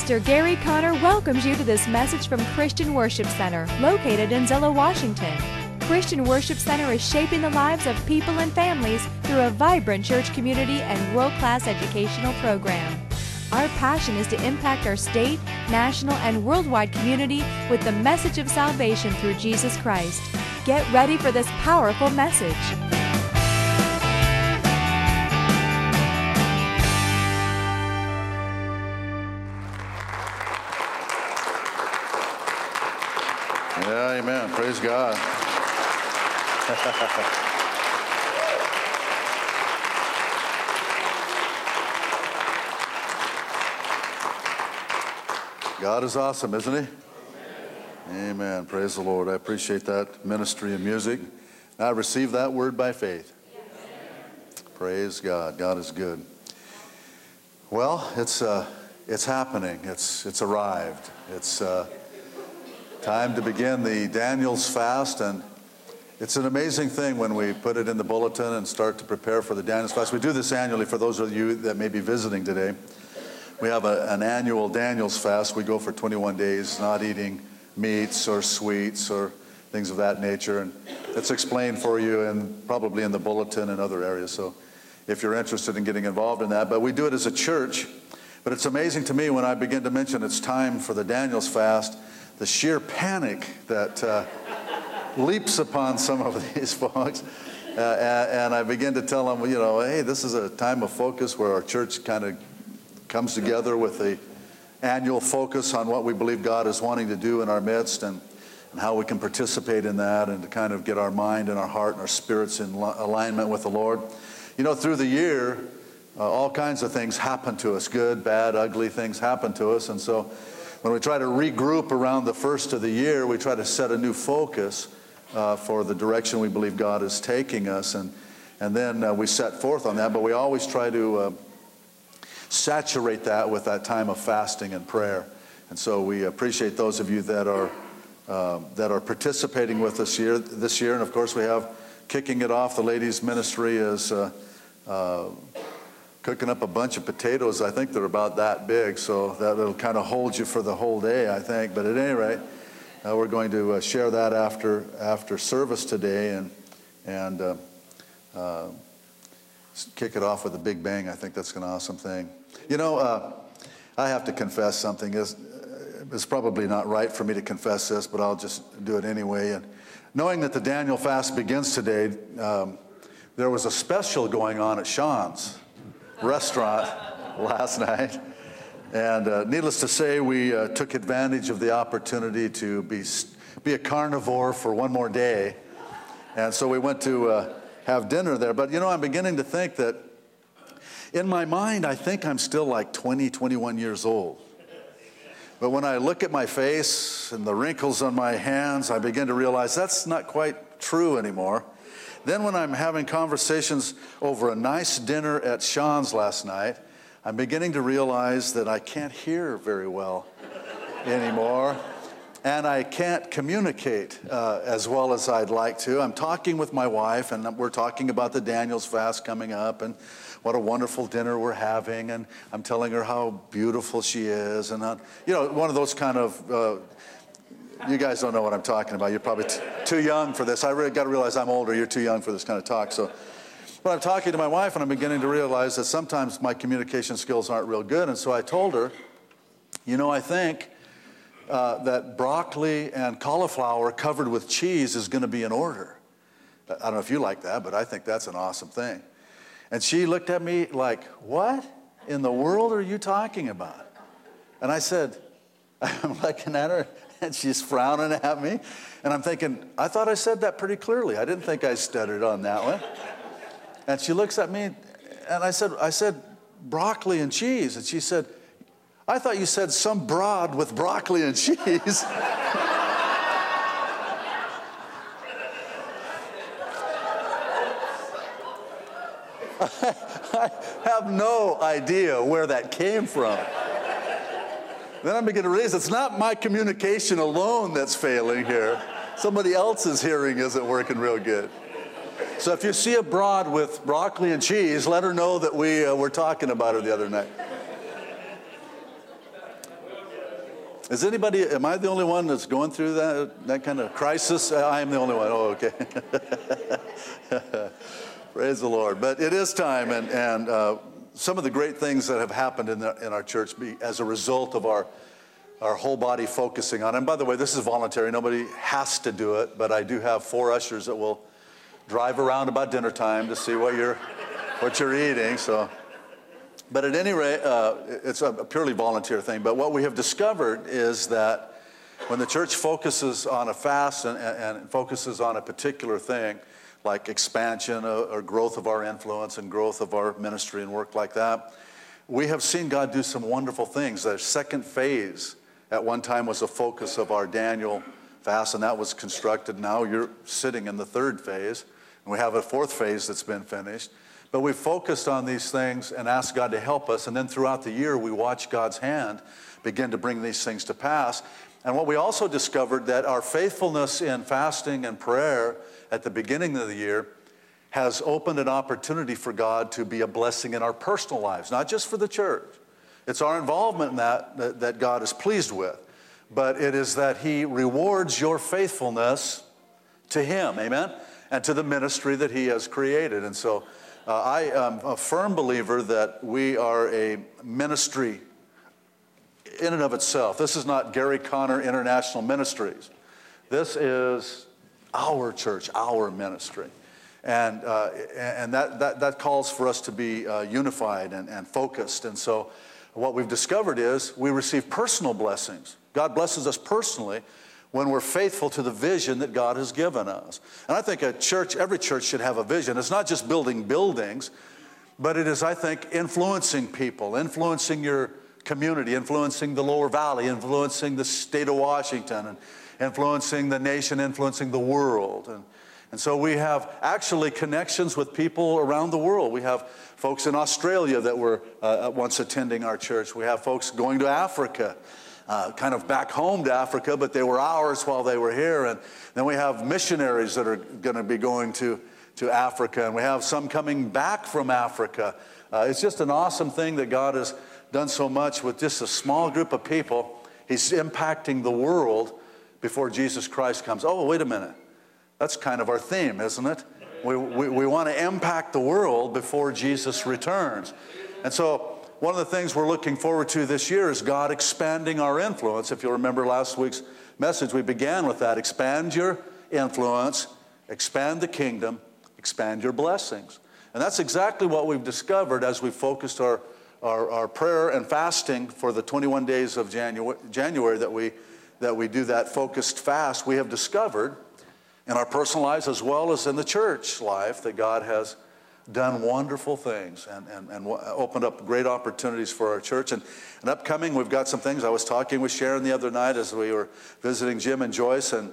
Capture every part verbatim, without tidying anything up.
Pastor Gary Conner welcomes you to this message from Christian Worship Center, located in Zillow, Washington. Christian Worship Center is shaping the lives of people and families through a vibrant church community and world-class educational program. Our passion is to impact our state, national, and worldwide community with the message of salvation through Jesus Christ. Get ready for this powerful message. Yeah, amen. Praise God. God is awesome, isn't He? Amen. Amen. Praise the Lord. I appreciate that ministry and music. I receive that word by faith. Yes. Praise God. God is good. Well, it's uh, it's happening. It's it's arrived. It's uh, time to begin the Daniel's fast, and it's an amazing thing when we put it in the bulletin and start to prepare for the Daniel's fast. We do this annually for those of you that may be visiting today. We have a, an annual Daniel's fast. We go for twenty-one days, not eating meats or sweets or things of that nature. And it's explained for you and probably in the bulletin and other areas. So if you're interested in getting involved in that. But we do it as a church. But it's amazing to me when I begin to mention it's time for the Daniel's fast, the sheer panic that uh, leaps upon some of these folks. Uh, and, and I begin to tell them, you know, hey, this is a time of focus where our church kind of comes together with the annual focus on what we believe God is wanting to do in our midst, and, and how we can participate in that, and to kind of get our mind and our heart and our spirits in li- alignment with the Lord. You know, through the year, uh, all kinds of things happen to us. Good, bad, ugly things happen to us. And so when we try to regroup around the first of the year, we try to set a new focus uh, for the direction we believe God is taking us. And, and then uh, we set forth on that. But we always try to Uh, saturate that with that time of fasting and prayer. And so we appreciate those of you that are uh, that are participating with us here this year. And of course we have, kicking it off, the ladies ministry is uh, uh, cooking up a bunch of potatoes. I think they're about that big, so that'll kind of hold you for the whole day, I think. But at any rate, uh, we're going to uh, share that after after service today, and and uh, uh, kick it off with a big bang. I think that's an awesome thing. You know, uh, I have to confess something. It's, it's probably not right for me to confess this, but I'll just do it anyway. And knowing that the Daniel fast begins today, um, there was a special going on at Sean's restaurant last night. And uh, needless to say, we uh, took advantage of the opportunity to be, be a carnivore for one more day. And so we went to uh, have dinner there. But, you know, I'm beginning to think that in my mind, I think I'm still like twenty, twenty-one years old. But when I look at my face and the wrinkles on my hands, I begin to realize that's not quite true anymore. Then when I'm having conversations over a nice dinner at Sean's last night, I'm beginning to realize that I can't hear very well anymore. And I can't communicate uh, as well as I'd like to. I'm talking with my wife, and we're talking about the Daniel's fast coming up, and what a wonderful dinner we're having. And I'm telling her how beautiful she is. And, uh, you know, one of those kind of, uh, you guys don't know what I'm talking about. You're probably t- too young for this. I really got to realize I'm older. You're too young for this kind of talk. So, but I'm talking to my wife, and I'm beginning to realize that sometimes my communication skills aren't real good. And so I told her, you know, I think Uh, that broccoli and cauliflower covered with cheese is going to be in order. I don't know if you like that, but I think that's an awesome thing. And she looked at me like, what in the world are you talking about? And I said, I'm looking at her, and she's frowning at me. And I'm thinking, I thought I said that pretty clearly. I didn't think I stuttered on that one. And she looks at me, and I said, I said, broccoli and cheese. And she said, I thought you said some broad with broccoli and cheese. I have no idea where that came from. Then I begin to realize it's not my communication alone that's failing here. Somebody else's hearing isn't working real good. So if you see a broad with broccoli and cheese, let her know that we uh, were talking about her the other night. Is anybody, am I the only one that's going through that, that kind of crisis? I am the only one. Oh, okay. Praise the Lord. But it is time, and, and uh, some of the great things that have happened in, the, in our church be, as a result of our, our whole body focusing on it. And by the way, this is voluntary. Nobody has to do it, but I do have four ushers that will drive around about dinner time to see what you're, what you're eating. So. But at any rate, uh, it's a purely volunteer thing. But what we have discovered is that when the church focuses on a fast and, and, and focuses on a particular thing, like expansion or, or growth of our influence and growth of our ministry and work like that, we have seen God do some wonderful things. The second phase at one time was a focus of our Daniel fast, and that was constructed. Now you're sitting in the third phase, and we have a fourth phase that's been finished. But we focused on these things and asked God to help us. And then throughout the year, we watched God's hand begin to bring these things to pass. And what we also discovered, that our faithfulness in fasting and prayer at the beginning of the year has opened an opportunity for God to be a blessing in our personal lives, not just for the church. It's our involvement in that that, that God is pleased with. But it is that He rewards your faithfulness to Him, amen, and to the ministry that He has created. And so Uh, I am a firm believer that we are a ministry in and of itself. This is not Gary Conner International Ministries. This is our church, our ministry. And, uh, and that, that, that calls for us to be uh, unified and, and focused. And so what we've discovered is we receive personal blessings. God blesses us personally when we're faithful to the vision that God has given us. And I think a church, every church should have a vision. It's not just building buildings, but it is, I think, influencing people, influencing your community, influencing the Lower Valley, influencing the state of Washington, and influencing the nation, influencing the world. And, and so we have actually connections with people around the world. We have folks in Australia that were uh, once attending our church. We have folks going to Africa. Uh, kind of back home to Africa, but they were ours while they were here. And then we have missionaries that are going to be going to, to Africa, and we have some coming back from Africa. Uh, it's just an awesome thing that God has done so much with just a small group of people. He's impacting the world before Jesus Christ comes. Oh, wait a minute. That's kind of our theme, isn't it? We, we, we want to impact the world before Jesus returns. And so one of the things we're looking forward to this year is God expanding our influence. If you'll remember last week's message, we began with that. Expand your influence, expand the kingdom, expand your blessings. And that's exactly what we've discovered as we focused our, our, our prayer and fasting for the twenty-one days of January, January that we, that we do that focused fast. We have discovered in our personal lives as well as in the church life that God has done wonderful things and, and, and opened up great opportunities for our church. And, and upcoming, we've got some things. I was talking with Sharon the other night as we were visiting Jim and Joyce, and,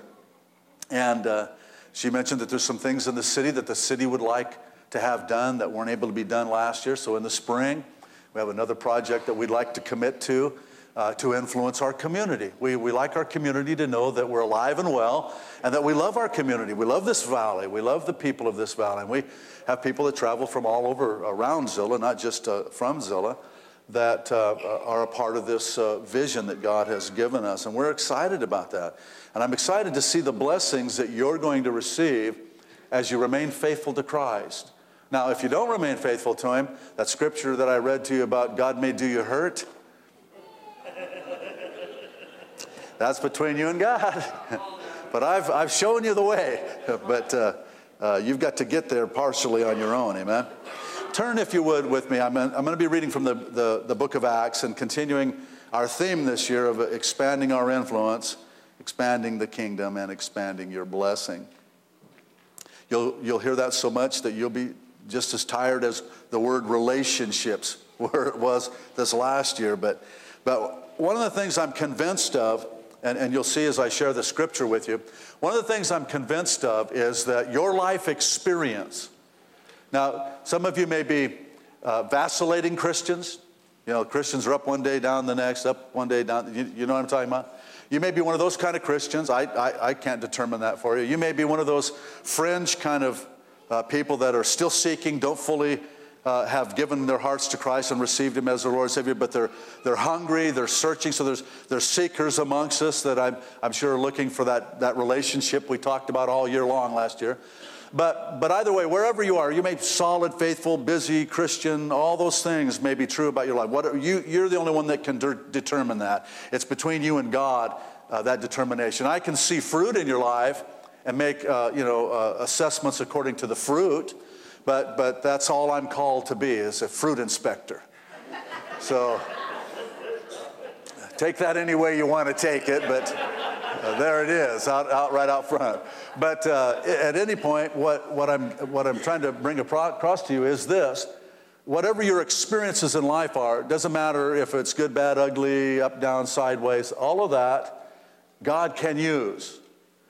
and uh, she mentioned that there's some things in the city that the city would like to have done that weren't able to be done last year. So in the spring, we have another project that we'd like to commit to, uh, to influence our community. We, we like our community to know that we're alive and well, and that we love our community. We love this valley. We love the people of this valley. And we have people that travel from all over around Zillah, not just uh, from Zillah, that uh, are a part of this uh, vision that God has given us. And we're excited about that. And I'm excited to see the blessings that you're going to receive as you remain faithful to Christ. Now, if you don't remain faithful to Him, that scripture that I read to you about God may do you hurt, that's between you and God. But I've, I've shown you the way. But uh, uh, you've got to get there partially on your own, amen? Turn, if you would, with me. I'm, I'm going to be reading from the, the, the book of Acts and continuing our theme this year of expanding our influence, expanding the kingdom, and expanding your blessing. You'll, you'll hear that so much that you'll be just as tired as the word relationships where it was this last year. But, but one of the things I'm convinced of, and, and you'll see as I share the scripture with you, one of the things I'm convinced of is that your life experience. Now, some of you may be uh, vacillating Christians. You know, Christians are up one day, down the next, up one day, down. You, you know what I'm talking about? You may be one of those kind of Christians. I, I, I can't determine that for you. You may be one of those fringe kind of uh, people that are still seeking, don't fully uh, have given their hearts to Christ and received Him as their Lord and Savior, but they're, they're hungry, they're searching. So there's, there's seekers amongst us that I'm, I'm sure are looking for that, that relationship we talked about all year long last year. But, but either way, wherever you are, you may be solid, faithful, busy, Christian, all those things may be true about your life. What are, you, you're the only one that can de- determine that. It's between you and God, uh, that determination. I can see fruit in your life and make uh, you know, uh, assessments according to the fruit, but, but that's all I'm called to be, is a fruit inspector. So take that any way you want to take it, but uh, there it is, out, out right out front. But uh, at any point, what, what, I'm, what I'm trying to bring across to you is this. Whatever your experiences in life are, it doesn't matter if it's good, bad, ugly, up, down, sideways, all of that, God can use.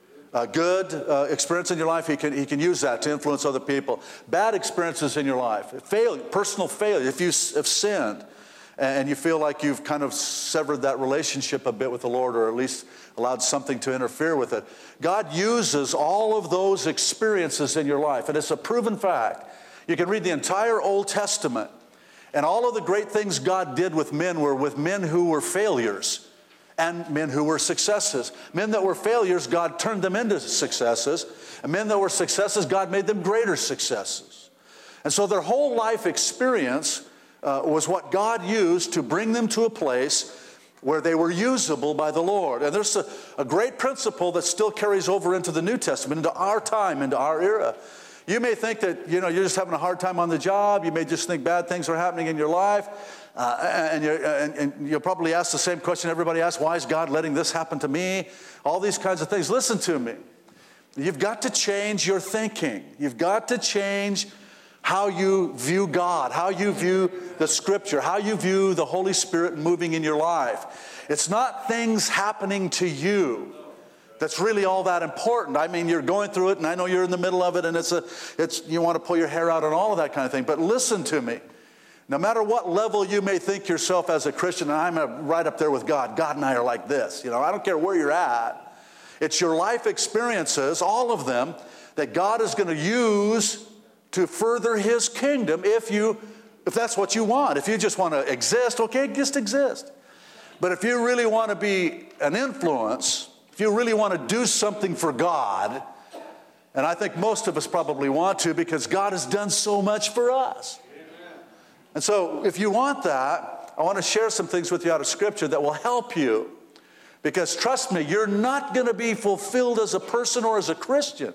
A good uh, experience in your life, he can, he can use that to influence other people. Bad experiences in your life, failure, personal failure, if you have sinned, and you feel like you've kind of severed that relationship a bit with the Lord, or at least allowed something to interfere with it. God uses all of those experiences in your life, and it's a proven fact. You can read the entire Old Testament, and all of the great things God did with men were with men who were failures and men who were successes. Men that were failures, God turned them into successes, and men that were successes, God made them greater successes. And so their whole life experience Uh, was what God used to bring them to a place where they were usable by the Lord. And there's a, a great principle that still carries over into the New Testament, into our time, into our era. You may think that, you know, you're just having a hard time on the job. You may just think bad things are happening in your life. Uh, and, you're, and, and you'll probably ask the same question everybody asks: why is God letting this happen to me? All these kinds of things. Listen to me. You've got to change your thinking. You've got to change how you view God, how you view the Scripture, how you view the Holy Spirit moving in your life. It's not things happening to you that's really all that important. I mean, you're going through it, and I know you're in the middle of it, and it's a, it's you want to pull your hair out and all of that kind of thing. But listen to me. No matter what level you may think yourself as a Christian, and I'm a, right up there with God. God and I are like this. You know, I don't care where you're at. It's your life experiences, all of them, that God is going to use to further His kingdom if you, if that's what you want. If you just want to exist, okay, just exist. But if you really want to be an influence, if you really want to do something for God, and I think most of us probably want to, because God has done so much for us. Amen. And so if you want that, I want to share some things with you out of Scripture that will help you. Because trust me, you're not going to be fulfilled as a person or as a Christian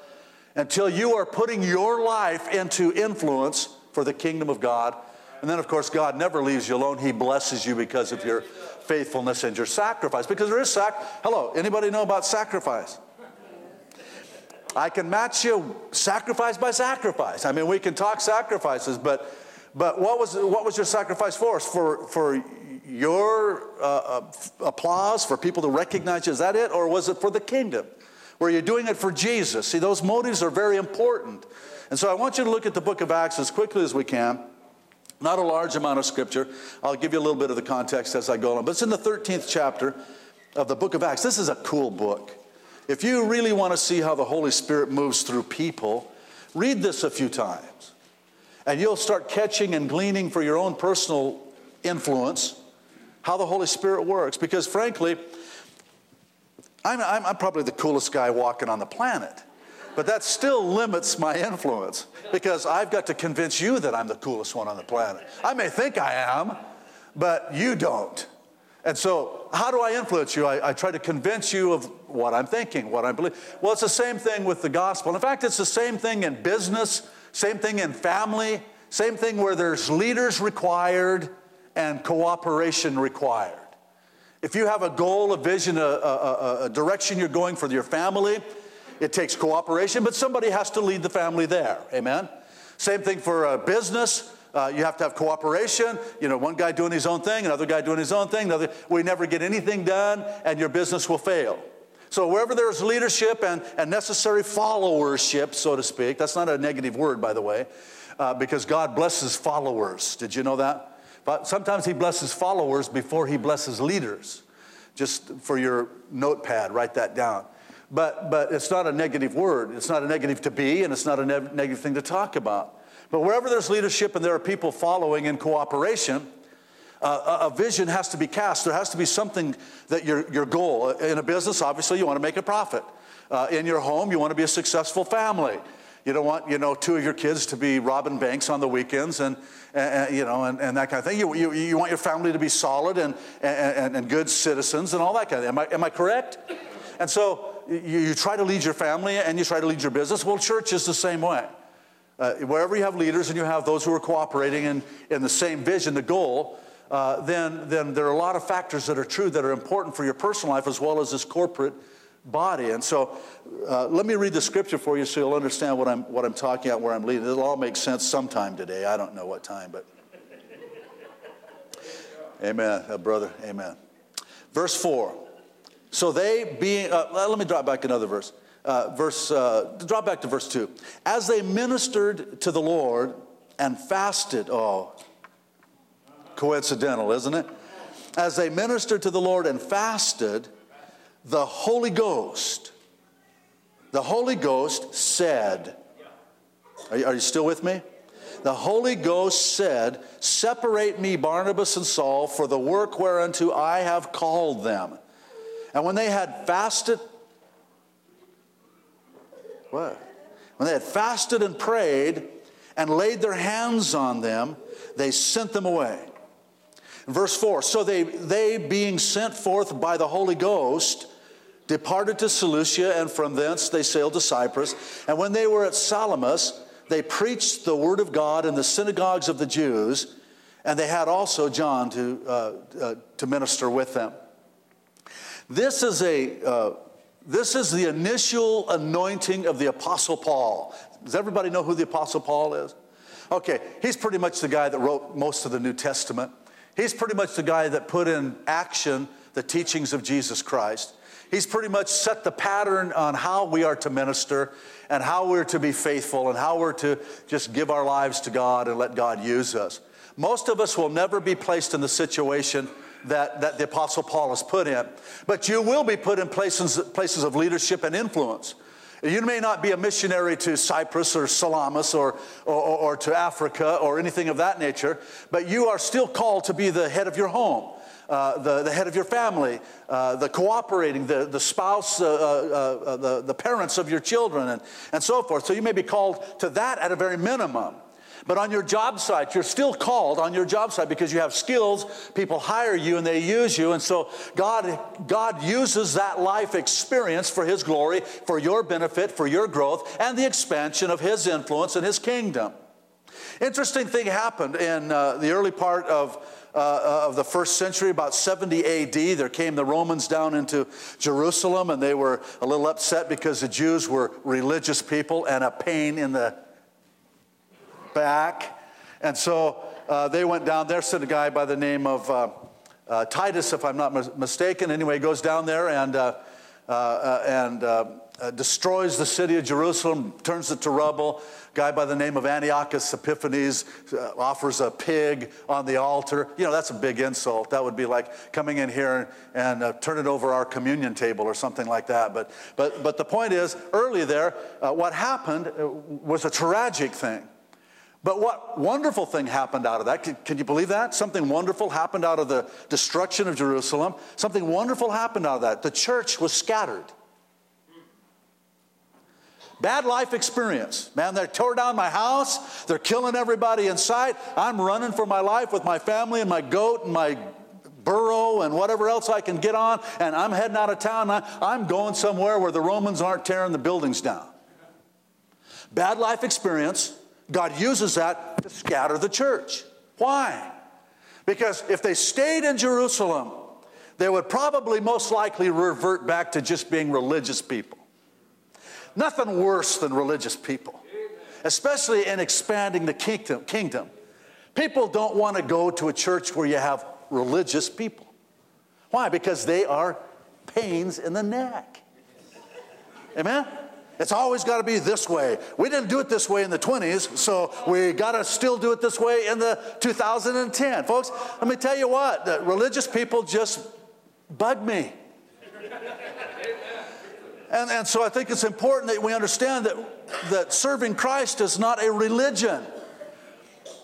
until you are putting your life into influence for the kingdom of God. And then, of course, God never leaves you alone. He blesses you because of your faithfulness and your sacrifice. Because there is sac. Hello, anybody know about sacrifice? I can match you sacrifice by sacrifice. I mean, we can talk sacrifices, but but what was what was your sacrifice for? For for your uh, applause, for people to recognize you? Is that it, or was it for the kingdom? Were you doing it for Jesus? See, those motives are very important. And so I want you to look at the book of Acts as quickly as we can. Not a large amount of Scripture. I'll give you a little bit of the context as I go along. But it's in the thirteenth chapter of the book of Acts. This is a cool book. If you really want to see how the Holy Spirit moves through people, read this a few times. And you'll start catching and gleaning for your own personal influence how the Holy Spirit works. Because frankly, I'm, I'm, I'm probably the coolest guy walking on the planet. But that still limits my influence, because I've got to convince you that I'm the coolest one on the planet. I may think I am, but you don't. And so how do I influence you? I, I try to convince you of what I'm thinking, what I believe. Well, it's the same thing with the gospel. In fact, it's the same thing in business, same thing in family, same thing where there's leaders required and cooperation required. If you have a goal, a vision, a, a, a direction you're going for your family, it takes cooperation, but somebody has to lead the family there. Amen? Same thing for a business. Uh, you have to have cooperation. You know, one guy doing his own thing, another guy doing his own thing. Another, we never get anything done, and your business will fail. So wherever there's leadership and, and necessary followership, so to speak, that's not a negative word, by the way, uh, because God blesses followers. Did you know that? But sometimes He blesses followers before He blesses leaders. Just for your notepad, write that down. But, but it's not a negative word. It's not a negative to be, and it's not a ne- negative thing to talk about. But wherever there's leadership and there are people following in cooperation, uh, a, a vision has to be cast. There has to be something that your, your goal. In a business, obviously, you want to make a profit. Uh, in your home, you want to be a successful family. You don't want, you know, two of your kids to be robbing banks on the weekends and, and you know, and, and that kind of thing. You, you, you want your family to be solid and, and, and good citizens and all that kind of thing. Am I, am I correct? And so you, you try to lead your family and you try to lead your business. Well, church is the same way. Uh, wherever you have leaders and you have those who are cooperating in, in the same vision, the goal, uh, then, then there are a lot of factors that are true that are important for your personal life as well as this corporate body. And so uh, let me read the scripture for you so you'll understand what I'm, what I'm talking about, where I'm leading. It'll all make sense sometime today. I don't know what time, but amen, uh, brother, amen. Verse four. So they being, uh, let me drop back another verse. Uh, verse, uh, drop back to verse two. As they ministered to the Lord and fasted, oh, coincidental, isn't it? As they ministered to the Lord and fasted, the Holy Ghost, the Holy Ghost said, are you, are you still with me? The Holy Ghost said, separate me, Barnabas and Saul, for the work whereunto I have called them. And when they had fasted, what? When they had fasted and prayed and laid their hands on them, they sent them away. Verse four, so they, they being sent forth by the Holy Ghost, departed to Seleucia, and from thence they sailed to Cyprus. And when they were at Salamis, they preached the word of God in the synagogues of the Jews, and they had also John to, uh, uh, to minister with them. This is a... Uh, This is the initial anointing of the Apostle Paul. Does everybody know who the Apostle Paul is? Okay, he's pretty much the guy that wrote most of the New Testament. He's pretty much the guy that put in action the teachings of Jesus Christ. He's pretty much set the pattern on how we are to minister and how we're to be faithful and how we're to just give our lives to God and let God use us. Most of us will never be placed in the situation that, that the Apostle Paul is put in. But you will be put in places, places of leadership and influence. You may not be a missionary to Cyprus or Salamis or, or, or to Africa or anything of that nature, but you are still called to be the head of your home, uh, the, the head of your family, uh, the cooperating, the, the spouse, uh, uh, uh, the, the parents of your children, and, and so forth. So you may be called to that at a very minimum. But on your job site, you're still called on your job site because you have skills. People hire you and they use you. And so God, God uses that life experience for His glory, for your benefit, for your growth, and the expansion of His influence and His kingdom. Interesting thing happened in uh, the early part of, uh, of the first century, about seventy A D. There came the Romans down into Jerusalem, and they were a little upset because the Jews were religious people and a pain in the back. And so uh, they went down there, sent a guy by the name of uh, uh, Titus, if I'm not mis mistaken. Anyway, he goes down there and, uh, uh, and uh, uh, destroys the city of Jerusalem, turns it to rubble. A guy by the name of Antiochus Epiphanes uh, offers a pig on the altar. You know, that's a big insult. That would be like coming in here and, and uh, turning over our communion table or something like that. But, but, but the point is, early there, uh, what happened was a tragic thing. But what wonderful thing happened out of that? Can, can you believe that? Something wonderful happened out of the destruction of Jerusalem. Something wonderful happened out of that. The church was scattered. Bad life experience. Man, they tore down my house. They're killing everybody in sight. I'm running for my life with my family and my goat and my burro and whatever else I can get on. And I'm heading out of town. I'm going somewhere where the Romans aren't tearing the buildings down. Bad life experience. God uses that to scatter the church. Why? Because if they stayed in Jerusalem, they would probably most likely revert back to just being religious people. Nothing worse than religious people, especially in expanding the kingdom. kingdom. People don't want to go to a church where you have religious people. Why? Because they are pains in the neck. Amen? It's always got to be this way. We didn't do it this way in the twenties, so we got to still do it this way in the two thousand ten. Folks, let me tell you what, the religious people just bug me. And, and so I think it's important that we understand that, that serving Christ is not a religion.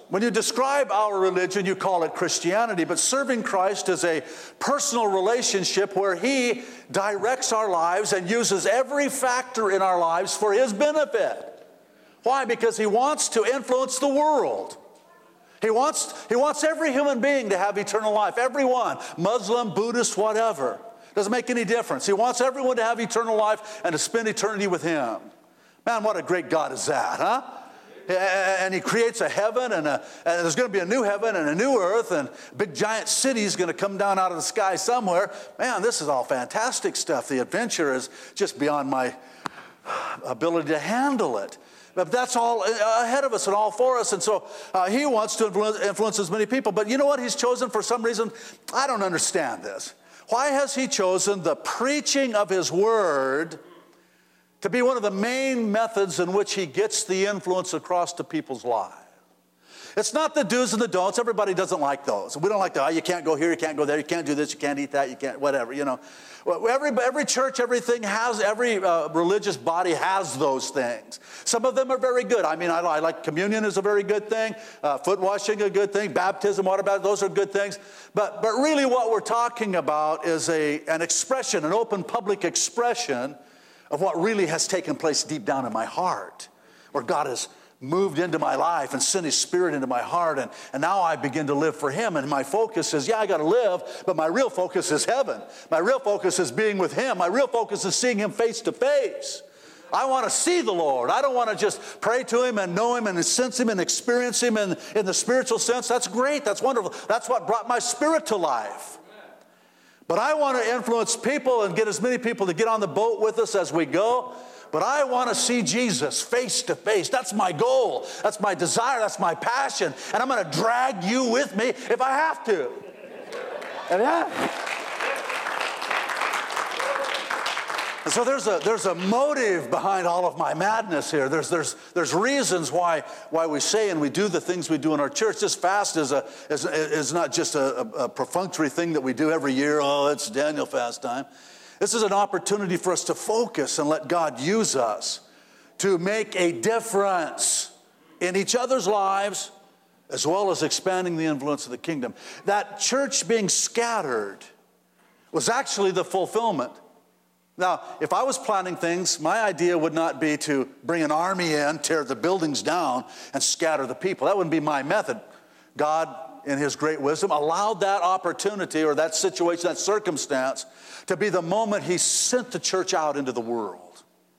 when you describe our religion, you call it Christianity, but serving Christ is a personal relationship where He directs our lives and uses every factor in our lives for His benefit. Why? Because He wants to influence the world. He wants, he wants every human being to have eternal life. Everyone, Muslim, Buddhist, whatever. Doesn't make any difference. He wants everyone to have eternal life and to spend eternity with Him. Man, what a great God is that, huh? And He creates a heaven, and, a, and there's going to be a new heaven and a new earth, and a big giant city is going to come down out of the sky somewhere. Man, this is all fantastic stuff. The adventure is just beyond my ability to handle it. But that's all ahead of us and all for us. And so uh, He wants to influence, influence as many people. But you know what He's chosen for some reason? I don't understand this. Why has He chosen the preaching of His Word to be one of the main methods in which He gets the influence across to people's lives? It's not the do's and the don'ts. Everybody doesn't like those. We don't like the, oh, you can't go here, you can't go there, you can't do this, you can't eat that, you can't, whatever, you know. Every, every church, everything has, every uh, religious body has those things. Some of them are very good. I mean, I, I like communion is a very good thing. Uh, foot washing a good thing. Baptism, water baptism, those are good things. But, but really what we're talking about is a, an expression, an open public expression of what really has taken place deep down in my heart, where God has moved into my life and sent His Spirit into my heart, and, and now I begin to live for Him, and my focus is, yeah, I got to live, but my real focus is heaven. My real focus is being with Him. My real focus is seeing Him face to face. I want to see the Lord. I don't want to just pray to Him and know Him and sense Him and experience Him in, in the spiritual sense. That's great. That's wonderful. That's what brought my spirit to life. But I want to influence people and get as many people to get on the boat with us as we go. But I want to see Jesus face to face. That's my goal. That's my desire. That's my passion. And I'm going to drag you with me if I have to. Yeah. And so there's a, there's a motive behind all of my madness here. There's, there's, there's reasons why, why we say and we do the things we do in our church. This fast is, a, is, is not just a, a perfunctory thing that we do every year. Oh, it's Daniel fast time. This is an opportunity for us to focus and let God use us to make a difference in each other's lives, as well as expanding the influence of the kingdom. That church being scattered was actually the fulfillment. Now, if I was planning things, my idea would not be to bring an army in, tear the buildings down, and scatter the people. That wouldn't be my method. God, in His great wisdom, allowed that opportunity or that situation, that circumstance, to be the moment He sent the church out into the world.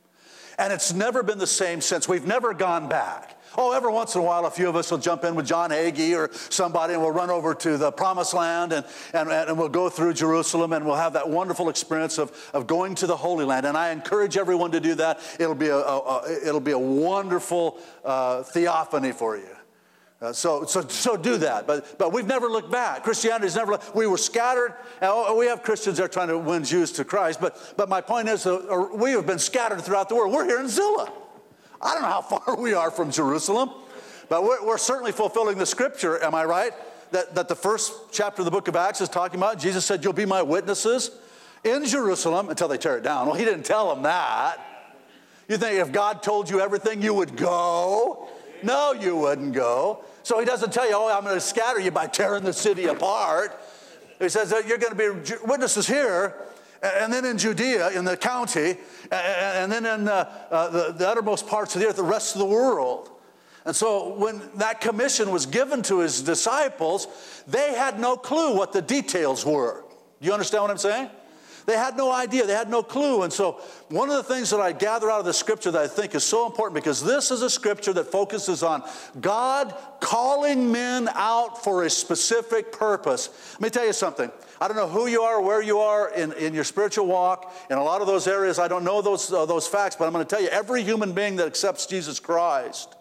And it's never been the same since. We've never gone back. Oh, every once in a while, a few of us will jump in with John Hagee or somebody, and we'll run over to the Promised Land, and, and, and we'll go through Jerusalem, and we'll have that wonderful experience of, of going to the Holy Land. And I encourage everyone to do that. It'll be a, a, a, it'll be a wonderful uh, theophany for you. Uh, so, so, so do that. But, but we've never looked back. Christianity's never looked. We were scattered. And we have Christians that are trying to win Jews to Christ. But, but my point is, uh, we have been scattered throughout the world. We're here in Zillah. I don't know how far we are from Jerusalem, but we're, we're certainly fulfilling the scripture, am I right? That, that the first chapter of the book of Acts is talking about. Jesus said, you'll be my witnesses in Jerusalem until they tear it down. Well, He didn't tell them that. You think if God told you everything, you would go? No, you wouldn't go. So He doesn't tell you, oh, I'm going to scatter you by tearing the city apart. He says that you're going to be witnesses here, and then in Judea, in the county, and then in uh, uh, the, the uttermost parts of the earth, the rest of the world. And so when that commission was given to His disciples, they had no clue what the details were. Do you understand what I'm saying? They had no idea. They had no clue. And so one of the things that I gather out of the scripture that I think is so important, because this is a scripture that focuses on God calling men out for a specific purpose. Let me tell you something. I don't know who you are, where you are in, in your spiritual walk. In a lot of those areas, I don't know those, uh, those facts, but I'm going to tell you, every human being that accepts Jesus Christ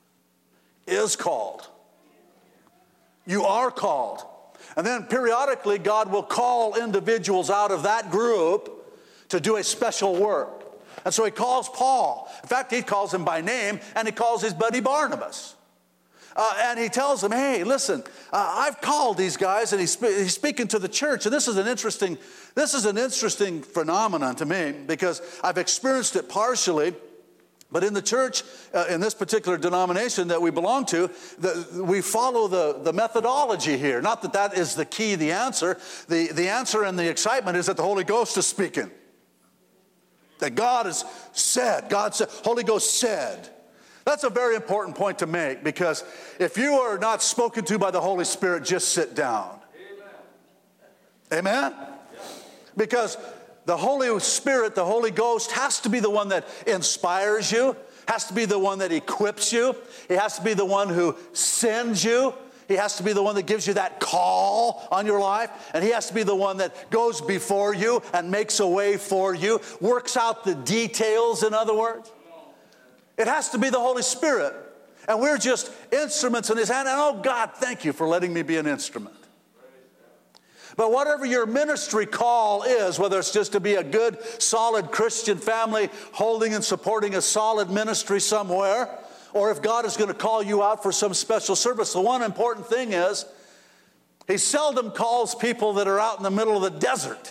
is called. You are called. And then periodically, God will call individuals out of that group to do a special work. And so He calls Paul. In fact, He calls him by name, and He calls his buddy Barnabas. Uh, and He tells them, hey, listen, uh, I've called these guys, and he's, spe he's speaking to the church. And this is an interesting, this is an interesting phenomenon to me, because I've experienced it partially But in the church, uh, in this particular denomination that we belong to, the, we follow the, the methodology here. Not that that is the key, the answer. The, the answer and the excitement is that the Holy Ghost is speaking. That God has said, God said, Holy Ghost said. That's a very important point to make, because if you are not spoken to by the Holy Spirit, just sit down. Amen? Amen? Because the Holy Spirit, the Holy Ghost, has to be the one that inspires you, has to be the one that equips you. He has to be the one who sends you. He has to be the one that gives you that call on your life. And he has to be the one that goes before you and makes a way for you, works out the details, in other words. It has to be the Holy Spirit. And we're just instruments in his hand. And oh, God, thank you for letting me be an instrument. But whatever your ministry call is, whether it's just to be a good, solid Christian family holding and supporting a solid ministry somewhere, or if God is going to call you out for some special service, the one important thing is he seldom calls people that are out in the middle of the desert.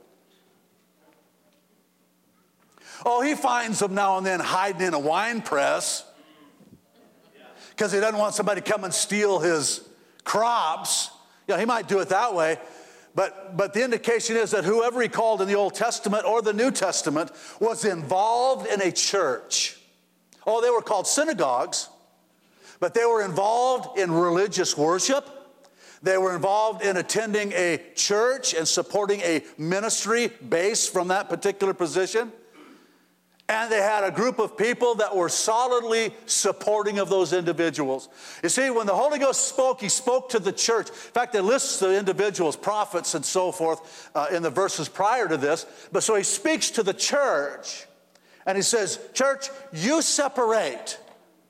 Oh, he finds them now and then hiding in a wine press because he doesn't want somebody to come and steal his crops. You know, he might do it that way. But, but the indication is that whoever he called in the Old Testament or the New Testament was involved in a church. Oh, they were called synagogues, but they were involved in religious worship. They were involved in attending a church and supporting a ministry based from that particular position. And they had a group of people that were solidly supporting of those individuals. You see, when the Holy Ghost spoke, he spoke to the church. In fact, it lists the individuals, prophets and so forth, uh, in the verses prior to this. But so he speaks to the church, and he says, church, you separate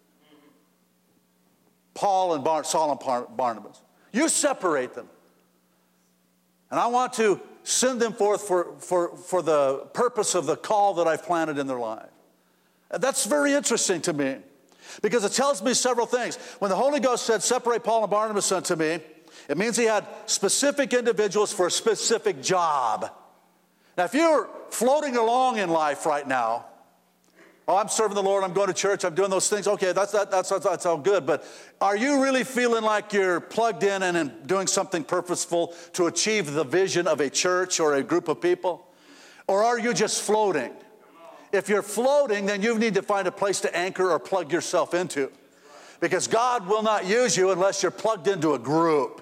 Paul and Bar- Saul and Barnabas. You separate them. And I want to send them forth for, for, for the purpose of the call that I've planted in their life. That's very interesting to me, because it tells me several things. When the Holy Ghost said, separate Paul and Barnabas unto me, it means he had specific individuals for a specific job. Now, if you're floating along in life right now, oh, I'm serving the Lord, I'm going to church, I'm doing those things. Okay, that's, that, that's, that's, that's all good. But are you really feeling like you're plugged in and in doing something purposeful to achieve the vision of a church or a group of people? Or are you just floating? If you're floating, then you need to find a place to anchor or plug yourself into. Because God will not use you unless you're plugged into a group.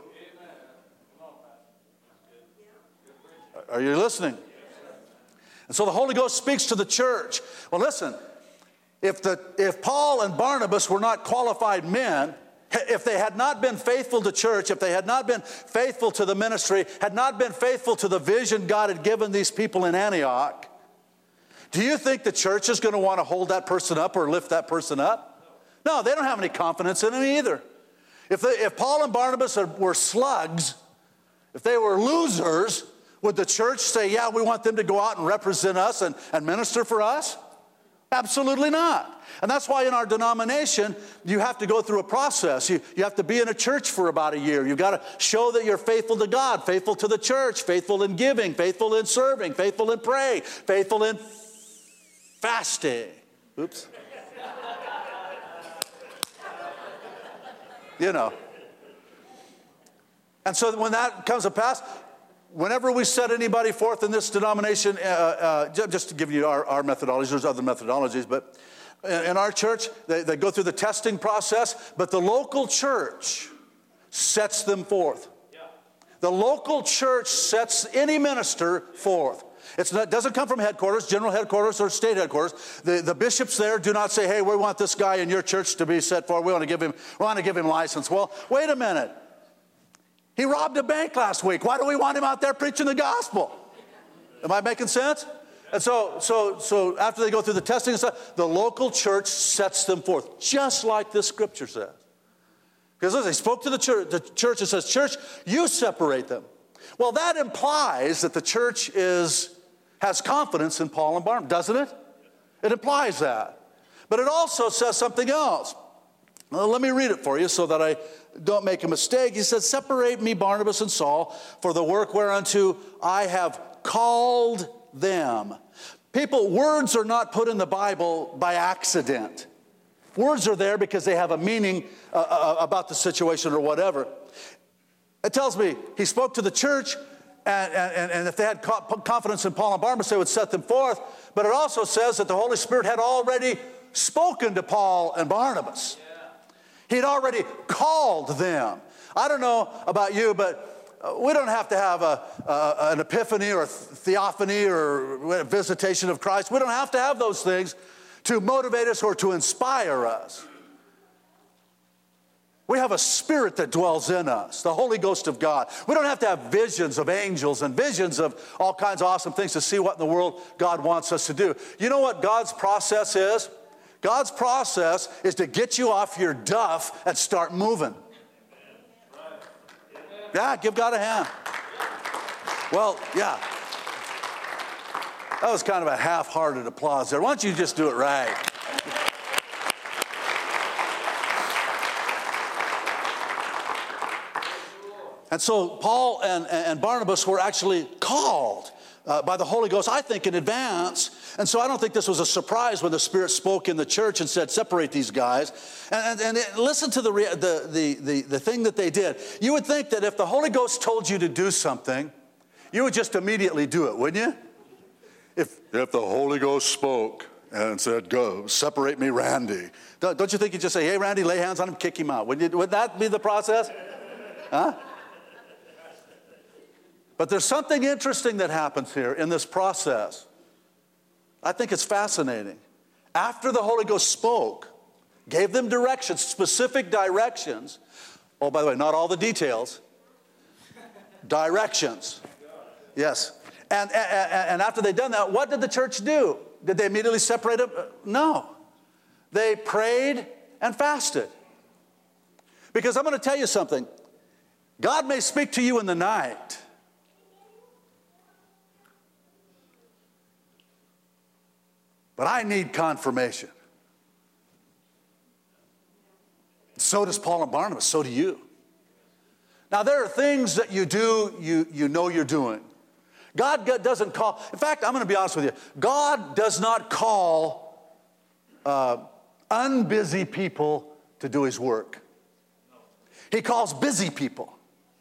Are you listening? And so the Holy Ghost speaks to the church. Well, listen. If, the, if Paul and Barnabas were not qualified men, if they had not been faithful to church, if they had not been faithful to the ministry, had not been faithful to the vision God had given these people in Antioch, do you think the church is going to want to hold that person up or lift that person up? No, they don't have any confidence in him either. If, they, if Paul and Barnabas are, were slugs, if they were losers, would the church say, yeah, we want them to go out and represent us and, and minister for us? Absolutely not. And that's why in our denomination, you have to go through a process. You, you have to be in a church for about a year. You've got to show that you're faithful to God, faithful to the church, faithful in giving, faithful in serving, faithful in praying, faithful in fasting. Oops. You know. And so when that comes to pass, whenever we set anybody forth in this denomination, uh, uh, just to give you our, our methodologies, there's other methodologies, but in our church, they, they go through the testing process, but the local church sets them forth. Yeah. The local church sets any minister forth. It's not, it doesn't come from headquarters, general headquarters, or state headquarters. The, the bishops there do not say, hey, we want this guy in your church to be set forth. We want to give him, we want to give him license. Well, wait a minute. He robbed a bank last week. Why do we want him out there preaching the gospel? Am I making sense? And so, so, so after they go through the testing and stuff, the local church sets them forth, just like this scripture says. Because listen, he spoke to the church, the church and says, church, you separate them. Well, that implies that the church is, has confidence in Paul and Barnabas, doesn't it? It implies that. But it also says something else. Well, let me read it for you so that I don't make a mistake. He says, separate me, Barnabas and Saul, for the work whereunto I have called them. People, words are not put in the Bible by accident. Words are there because they have a meaning uh, uh, about the situation or whatever. It tells me he spoke to the church, and, and, and if they had confidence in Paul and Barnabas, they would set them forth. But it also says that the Holy Spirit had already spoken to Paul and Barnabas. He had already called them. I don't know about you, but we don't have to have a, a, an epiphany or a theophany or a visitation of Christ. We don't have to have those things to motivate us or to inspire us. We have a spirit that dwells in us, the Holy Ghost of God. We don't have to have visions of angels and visions of all kinds of awesome things to see what in the world God wants us to do. You know what God's process is? God's process is to get you off your duff and start moving. Yeah, give God a hand. Well, yeah. That was kind of a half-hearted applause there. Why don't you just do it right? And so Paul and, and Barnabas were actually called uh, by the Holy Ghost, I think, in advance. And so I don't think this was a surprise when the Spirit spoke in the church and said, separate these guys. And, and, and listen to the, the, the, the, the thing that they did. You would think that if the Holy Ghost told you to do something, you would just immediately do it, wouldn't you? If, if the Holy Ghost spoke and said, go, separate me, Randy. Don't, don't you think you'd just say, hey, Randy, lay hands on him, kick him out? Would, you, would that be the process? Huh? But there's something interesting that happens here in this process. I think it's fascinating. After the Holy Ghost spoke, gave them directions, specific directions. Oh, by the way, not all the details. Directions. Yes. And, and, and after they'd done that, what did the church do? Did they immediately separate them? No. They prayed and fasted. Because I'm going to tell you something. God may speak to you in the night. But I need confirmation. So does Paul and Barnabas. So do you. Now, there are things that you do, you, you know you're doing. God doesn't call. In fact, I'm going to be honest with you. God does not call uh, unbusy people to do his work. He calls busy people.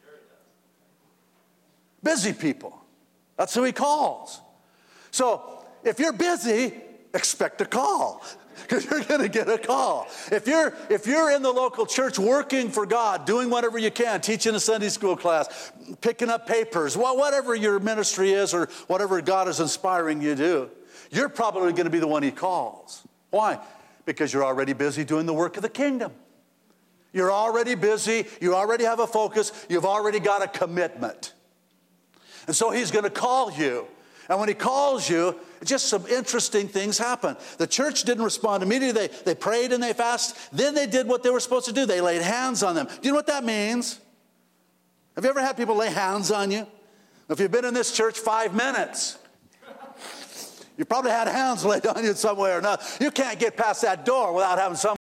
Busy people. That's who he calls. So, if you're busy, expect a call, because you're going to get a call. If you're, if you're in the local church working for God, doing whatever you can, teaching a Sunday school class, picking up papers, whatever your ministry is or whatever God is inspiring you to do, you're probably going to be the one he calls. Why? Because you're already busy doing the work of the kingdom. You're already busy. You already have a focus. You've already got a commitment. And so he's going to call you. And when he calls you, just some interesting things happen. The church didn't respond immediately. They, they prayed and they fasted. Then they did what they were supposed to do. They laid hands on them. Do you know what that means? Have you ever had people lay hands on you? If you've been in this church five minutes, you probably had hands laid on you some way or another. You can't get past that door without having someone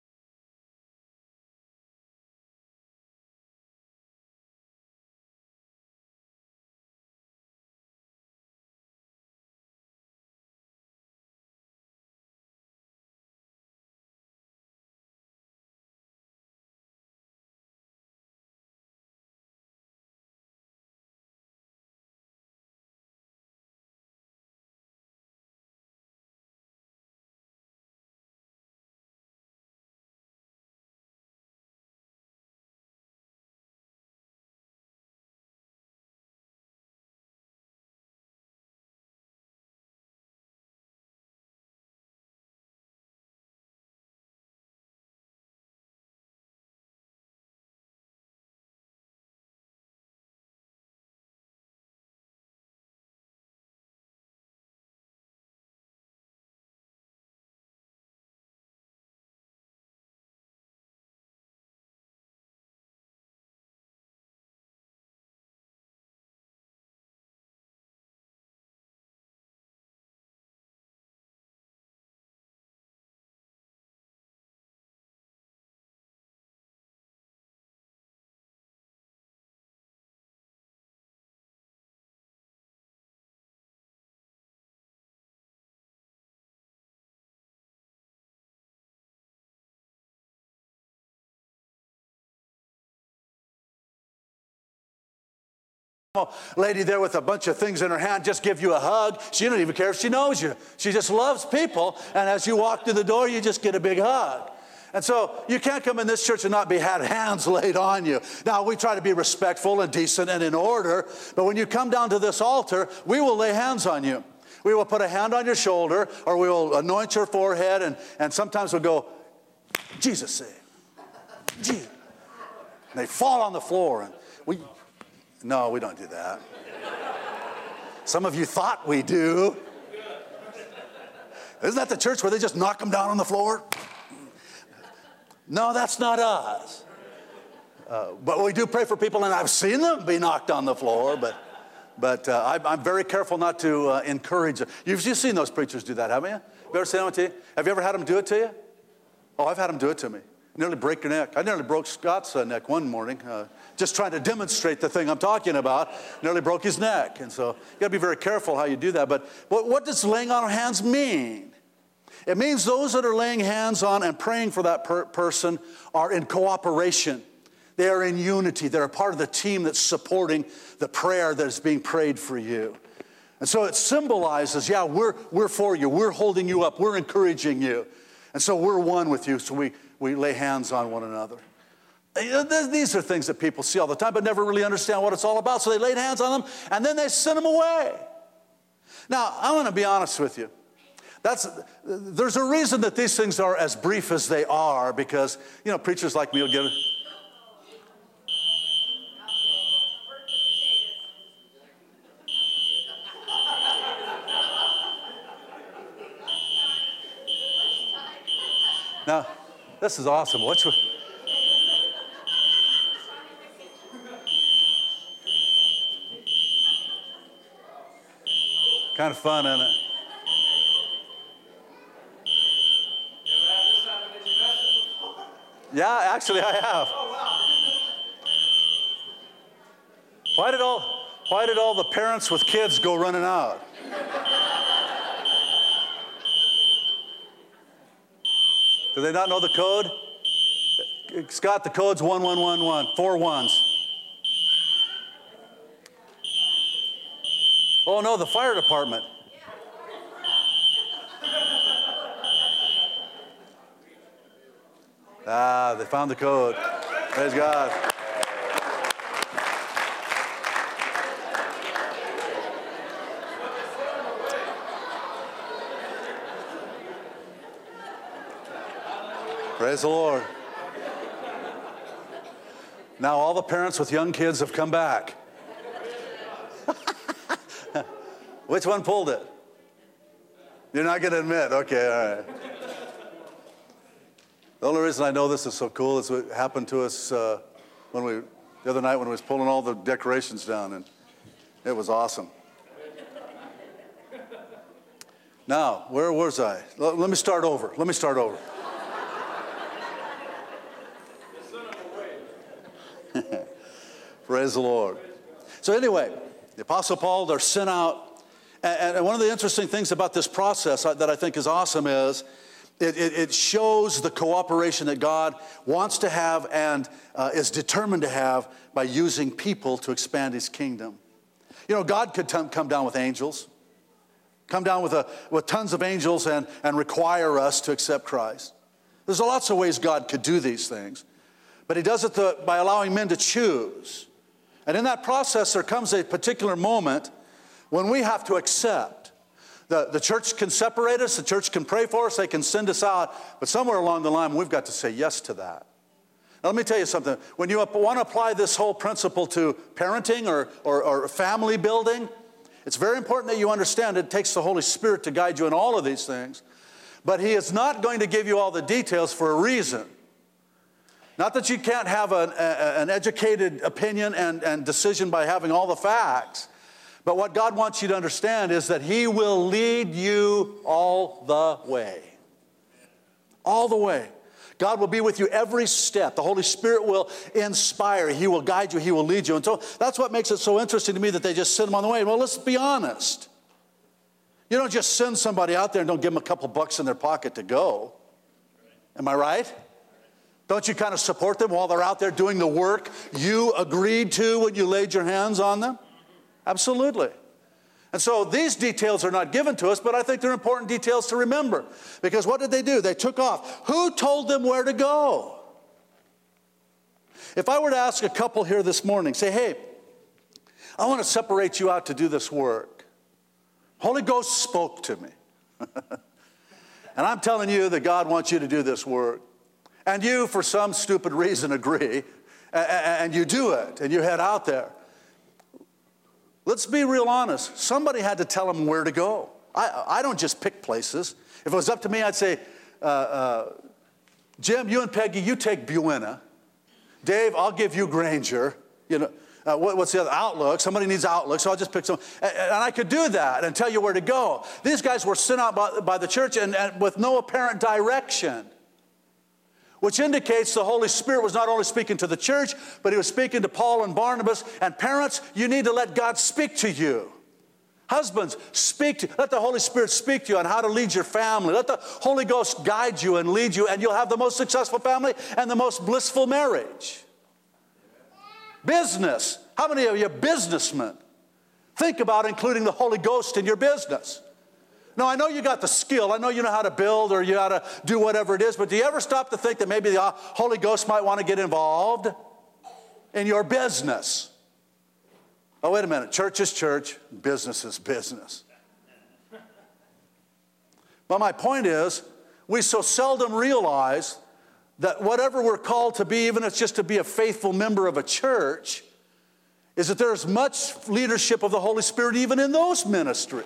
lady there with a bunch of things in her hand just give you a hug. She don't even care if she knows you. She just loves people, and as you walk through the door, you just get a big hug. And so you can't come in this church and not be had hands laid on you. Now, we try to be respectful and decent and in order, but when you come down to this altar, we will lay hands on you. We will put a hand on your shoulder, or we will anoint your forehead, and, and sometimes we'll go, Jesus save. Jesus. And they fall on the floor, and we... No, we don't do that. Some of you thought we do. Isn't that the church where they just knock them down on the floor? No, that's not us. Uh, but we do pray for people, and I've seen them be knocked on the floor, but, but uh, I, I'm very careful not to uh, encourage them. You've, you've seen those preachers do that, haven't you? Have you ever seen them to you? Have you ever had them do it to you? Oh, I've had them do it to me. Nearly break your neck. I nearly broke Scott's uh, neck one morning, uh, just trying to demonstrate the thing I'm talking about. Nearly broke his neck. And so you got to be very careful how you do that. But what, what does laying on of hands mean? It means those that are laying hands on and praying for that per person are in cooperation. They are in unity. They're a part of the team that's supporting the prayer that is being prayed for you. And so it symbolizes, yeah, we're, we're for you. We're holding you up. We're encouraging you. And so we're one with you, so we, we lay hands on one another. These are things that people see all the time, but never really understand what it's all about. So they laid hands on them, and then they sent them away. Now, I'm going to be honest with you. That's, there's a reason that these things are as brief as they are, because, you know, preachers like me will get it. Now, this is awesome. What's your... Kind of fun, isn't it? Yeah, actually I have. Why did all, why did all the parents with kids go running out? Do they not know the code? Scott, the code's one one one one, four ones. Oh no, the fire department. Ah, they found the code. Praise God. Praise the Lord. Now all the parents with young kids have come back. Which one pulled it? You're not going to admit. Okay, all right. The only reason I know this is so cool is what happened to us uh, when we, the other night when we was pulling all the decorations down, and it was awesome. Now, where was I? L- let me start over. Let me start over. Praise the Lord. So anyway, the Apostle Paul, they're sent out. And, and one of the interesting things about this process that I think is awesome is it, it, it shows the cooperation that God wants to have and uh, is determined to have by using people to expand his kingdom. You know, God could t- come down with angels, come down with, a, with tons of angels and, and require us to accept Christ. There's lots of ways God could do these things. But he does it to, by allowing men to choose. And in that process, there comes a particular moment when we have to accept. The, the church can separate us. The church can pray for us. They can send us out. But somewhere along the line, we've got to say yes to that. Now, let me tell you something. When you want to apply this whole principle to parenting or, or, or family building, it's very important that you understand it takes the Holy Spirit to guide you in all of these things. But he is not going to give you all the details for a reason. Not that you can't have an, a, an educated opinion and, and decision by having all the facts. But what God wants you to understand is that he will lead you all the way. All the way. God will be with you every step. The Holy Spirit will inspire. He will guide you. He will lead you. And so that's what makes it so interesting to me that they just send them on the way. Well, let's be honest. You don't just send somebody out there and don't give them a couple bucks in their pocket to go. Am I right? Don't you kind of support them while they're out there doing the work you agreed to when you laid your hands on them? Absolutely. And so these details are not given to us, but I think they're important details to remember. Because what did they do? They took off. Who told them where to go? If I were to ask a couple here this morning, say, hey, I want to separate you out to do this work. Holy Ghost spoke to me. And I'm telling you that God wants you to do this work. And you, for some stupid reason, agree. And you do it. And you head out there. Let's be real honest. Somebody had to tell them where to go. I, I don't just pick places. If it was up to me, I'd say, uh, uh, Jim, you and Peggy, you take Buena. Dave, I'll give you Granger. You know, uh, what, what's the other? Outlook. Somebody needs Outlook, so I'll just pick some. And, and I could do that and tell you where to go. These guys were sent out by, by the church and, and with no apparent direction, which indicates the Holy Spirit was not only speaking to the church, but he was speaking to Paul and Barnabas. And parents, you need to let God speak to you. Husbands, speak to, let the Holy Spirit speak to you on how to lead your family. Let the Holy Ghost guide you and lead you, and you'll have the most successful family and the most blissful marriage. Business. How many of you are businessmen? Think about including the Holy Ghost in your business. Now, I know you got the skill. I know you know how to build or you know how to do whatever it is, but do you ever stop to think that maybe the Holy Ghost might want to get involved in your business? Oh, wait a minute. Church is church. Business is business. But my point is, we so seldom realize that whatever we're called to be, even if it's just to be a faithful member of a church, is that there's much leadership of the Holy Spirit even in those ministries.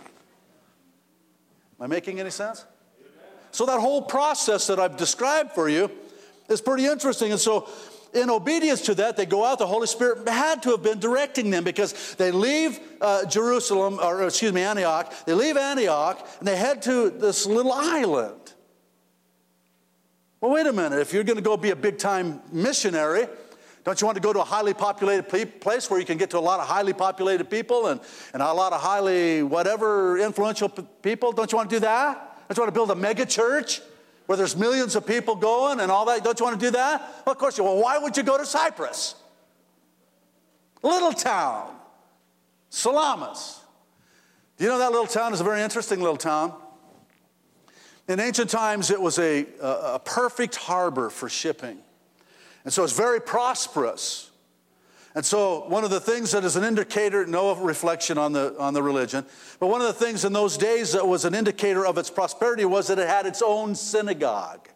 Am I making any sense? So that whole process that I've described for you is pretty interesting. And so in obedience to that, they go out. The Holy Spirit had to have been directing them because they leave uh, Jerusalem, or excuse me, Antioch. They leave Antioch, and they head to this little island. Well, wait a minute. If you're going to go be a big-time missionary, don't you want to go to a highly populated place where you can get to a lot of highly populated people and, and a lot of highly whatever influential people? Don't you want to do that? Don't you want to build a mega church where there's millions of people going and all that? Don't you want to do that? Well, of course you. Well, why would you go to Cyprus? Little town. Salamis. Do you know that little town is a very interesting little town? In ancient times, it was a, a, a perfect harbor for shipping. And so it's very prosperous. And so one of the things that is an indicator, no reflection on the, on the religion, but one of the things in those days that was an indicator of its prosperity was that it had its own synagogue.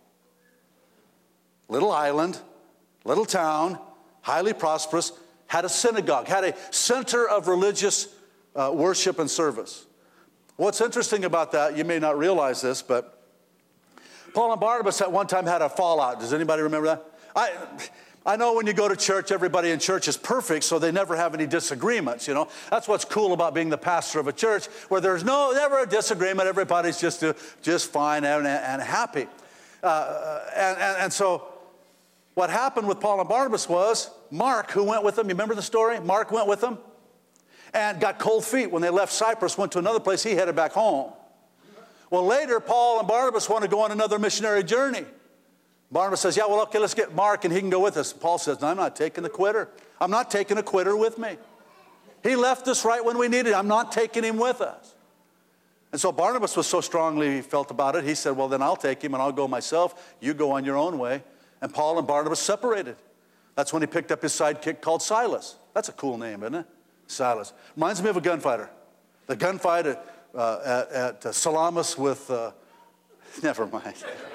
Little island, little town, highly prosperous, had a synagogue, had a center of religious uh, worship and service. What's interesting about that, you may not realize this, but Paul and Barnabas at one time had a fallout. Does anybody remember that? I, I know when you go to church, everybody in church is perfect, so they never have any disagreements, you know. That's what's cool about being the pastor of a church, where there's no never a disagreement. Everybody's just, uh, just fine and, and happy. Uh, and, and, and so what happened with Paul and Barnabas was Mark, who went with them, you remember the story? Mark went with them and got cold feet when they left Cyprus, went to another place. He headed back home. Well, later, Paul and Barnabas want to go on another missionary journey. Barnabas says, yeah, well, okay, let's get Mark and he can go with us. Paul says, no, I'm not taking a quitter. I'm not taking a quitter with me. He left us right when we needed him. I'm not taking him with us. And so Barnabas was so strongly felt about it, he said, well, then I'll take him and I'll go myself. You go on your own way. And Paul and Barnabas separated. That's when he picked up his sidekick called Silas. That's a cool name, isn't it? Silas. Reminds me of a gunfighter. The gunfight at, uh, at, at uh, Salamis with, uh, never mind.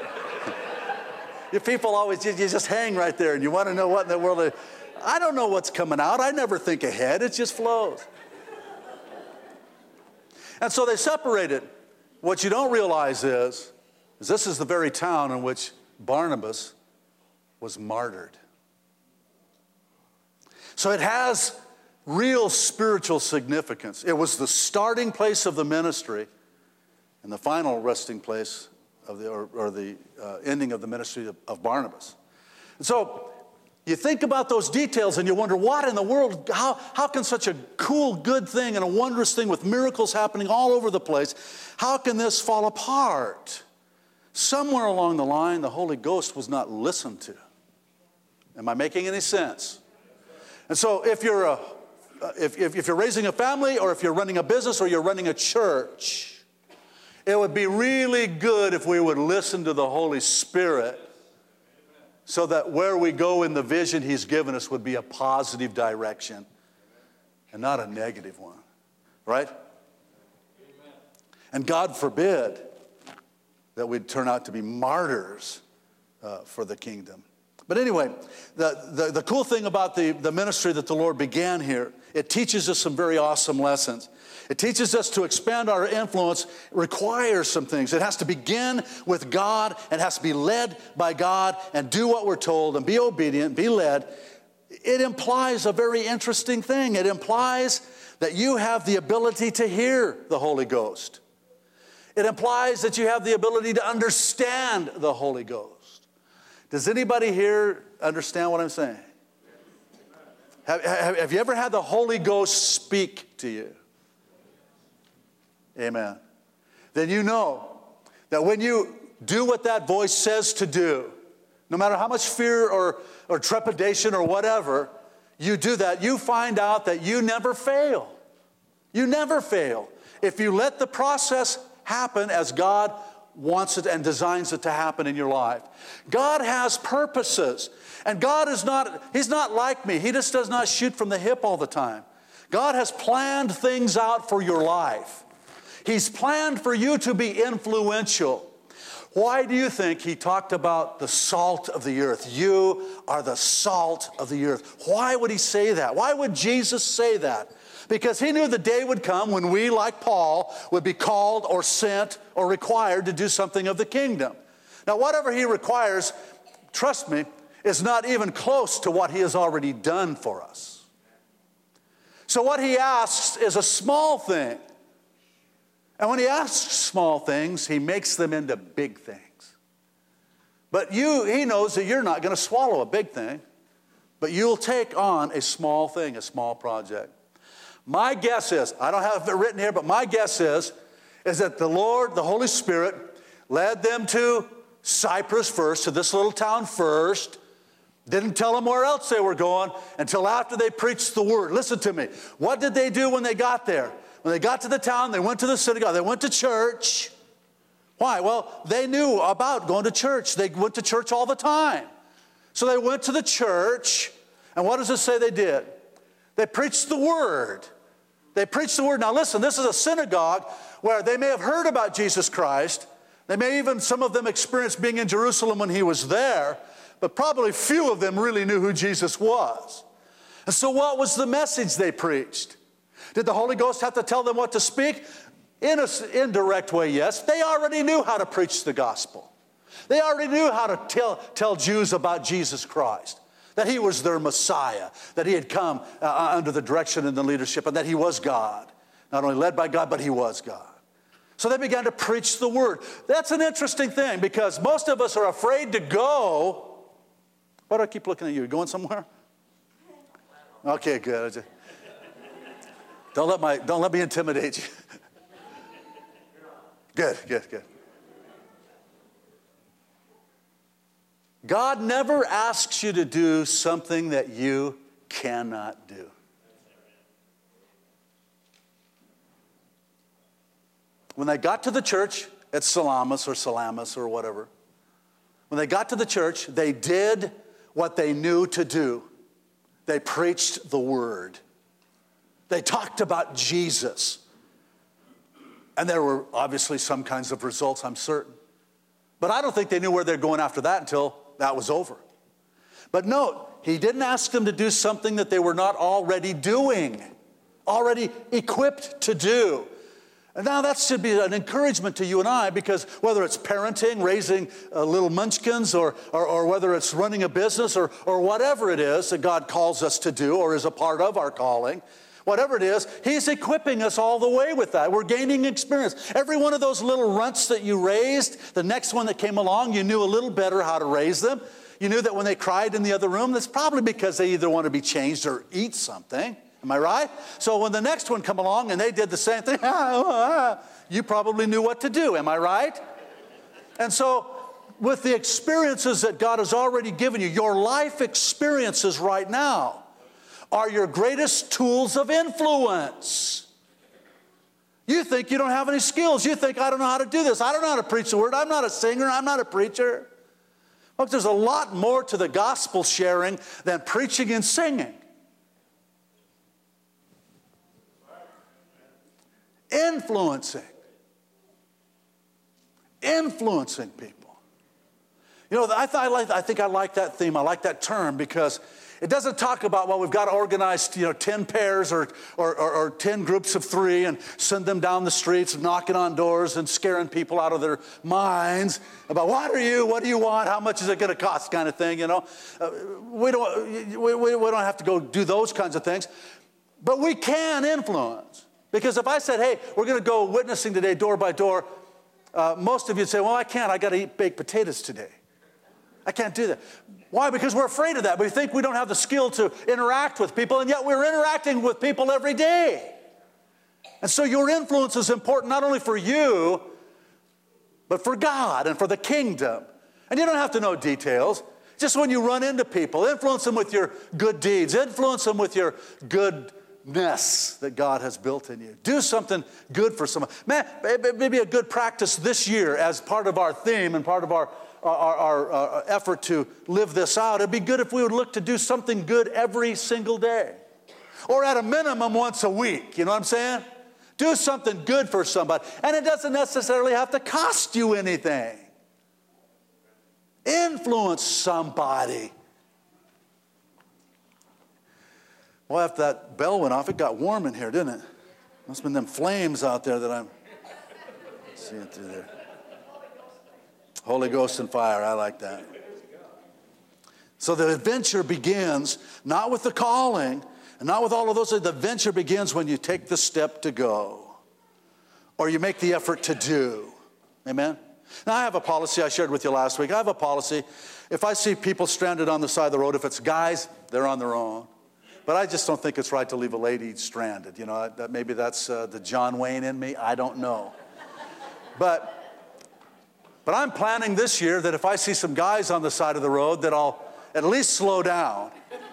You people always, you just hang right there and you want to know what in the world. They, I don't know what's coming out. I never think ahead. It just flows. And so they separated. What you don't realize is, is this is the very town in which Barnabas was martyred. So it has real spiritual significance. It was the starting place of the ministry and the final resting place of the, or, or the uh, ending of the ministry of, of Barnabas. And so you think about those details and you wonder, what in the world, how, how can such a cool, good thing and a wondrous thing with miracles happening all over the place, how can this fall apart? Somewhere along the line, the Holy Ghost was not listened to. Am I making any sense? And so if you're a, if, if, if you're raising a family, or if you're running a business, or you're running a church, it would be really good if we would listen to the Holy Spirit, so that where we go in the vision He's given us would be a positive direction and not a negative one. Right? And God forbid that we'd turn out to be martyrs uh, for the kingdom. But anyway, the, the, the cool thing about the, the ministry that the Lord began here, it teaches us some very awesome lessons. It teaches us to expand our influence. It requires some things. It has to begin with God. It has to be led by God and do what we're told and be obedient, be led. It implies a very interesting thing. It implies that you have the ability to hear the Holy Ghost. It implies that you have the ability to understand the Holy Ghost. Does anybody here understand what I'm saying? Have, have, have you ever had the Holy Ghost speak to you? Amen. Then you know that when you do what that voice says to do, no matter how much fear or, or trepidation or whatever, you do that, you find out that you never fail. You never fail if you let the process happen as God wants it and designs it to happen in your life. God has purposes, and God is not, He's not like me. He just does not shoot from the hip all the time. God has planned things out for your life. He's planned for you to be influential. Why do you think He talked about the salt of the earth? You are the salt of the earth. Why would He say that? Why would Jesus say that? Because He knew the day would come when we, like Paul, would be called or sent or required to do something of the kingdom. Now, whatever He requires, trust me, is not even close to what He has already done for us. So what He asks is a small thing. And when He asks small things, He makes them into big things. But you, He knows that you're not going to swallow a big thing, but you'll take on a small thing, a small project. My guess is, I don't have it written here, but my guess is, is that the Lord, the Holy Spirit, led them to Cyprus first, to this little town first. Didn't tell them where else they were going until after they preached the word. Listen to me. What did they do when they got there? When they got to the town, they went to the synagogue. They went to church. Why? Well, they knew about going to church. They went to church all the time. So they went to the church, and what does it say they did? They preached the word. They preached the word. Now listen, this is a synagogue where they may have heard about Jesus Christ. They may even, some of them experienced being in Jerusalem when He was there, but probably few of them really knew who Jesus was. And so what was the message they preached? Did the Holy Ghost have to tell them what to speak? In an indirect way, yes. They already knew how to preach the gospel. They already knew how to tell, tell Jews about Jesus Christ, that He was their Messiah, that He had come uh, under the direction and the leadership, and that He was God. Not only led by God, but He was God. So they began to preach the word. That's an interesting thing, because most of us are afraid to go. Why do I keep looking at you? You going somewhere? Okay, good. Don't let, my, don't let me intimidate you. Good, good, good. God never asks you to do something that you cannot do. When they got to the church at Salamis or Salamis or whatever, when they got to the church, they did what they knew to do. They preached the word. They talked about Jesus. And there were obviously some kinds of results, I'm certain. But I don't think they knew where they're going after that until that was over. But note, He didn't ask them to do something that they were not already doing, already equipped to do. And now that should be an encouragement to you and I, because whether it's parenting, raising uh, little munchkins, or, or, or whether it's running a business, or, or whatever it is that God calls us to do or is a part of our calling, whatever it is, He's equipping us all the way with that. We're gaining experience. Every one of those little runts that you raised, the next one that came along, you knew a little better how to raise them. You knew that when they cried in the other room, that's probably because they either want to be changed or eat something. Am I right? So when the next one come along and they did the same thing, you probably knew what to do. Am I right? And so with the experiences that God has already given you, your life experiences right now are your greatest tools of influence. You think you don't have any skills. You think, I don't know how to do this. I don't know how to preach the word. I'm not a singer. I'm not a preacher. Look, there's a lot more to the gospel sharing than preaching and singing. Influencing. Influencing people. You know, I, th I, like, I think I like that theme. I like that term because it doesn't talk about, well, we've got to organize, you know, ten pairs or, or, or, or ten groups of three and send them down the streets knocking on doors and scaring people out of their minds about what are you, what do you want, how much is it going to cost kind of thing, you know. Uh, we, don't, we, we, we don't have to go do those kinds of things. But we can influence. Because if I said, hey, we're going to go witnessing today door by door, uh, most of you would say, well, I can't. I got to eat baked potatoes today. I can't do that. Why? Because we're afraid of that. We think we don't have the skill to interact with people, and yet we're interacting with people every day. And so your influence is important not only for you, but for God and for the kingdom. And you don't have to know details. Just when you run into people, influence them with your good deeds. Influence them with your goodness that God has built in you. Do something good for someone. Man, maybe a good practice this year as part of our theme and part of our Our, our, our effort to live this out. It'd be good if we would look to do something good every single day. Or at a minimum once a week. You know what I'm saying? Do something good for somebody. And it doesn't necessarily have to cost you anything. Influence somebody. Well, after that bell went off, it got warm in here, didn't it? Must have been them flames out there that I'm seeing through there. Holy Ghost and fire, I like that. So the adventure begins not with the calling and not with all of those. The adventure begins when you take the step to go or you make the effort to do. Amen? Now, I have a policy I shared with you last week. I have a policy. If I see people stranded on the side of the road, if it's guys, they're on their own. But I just don't think it's right to leave a lady stranded. You know, that maybe that's uh, the John Wayne in me. I don't know. But... But I'm planning this year that if I see some guys on the side of the road that I'll at least slow down.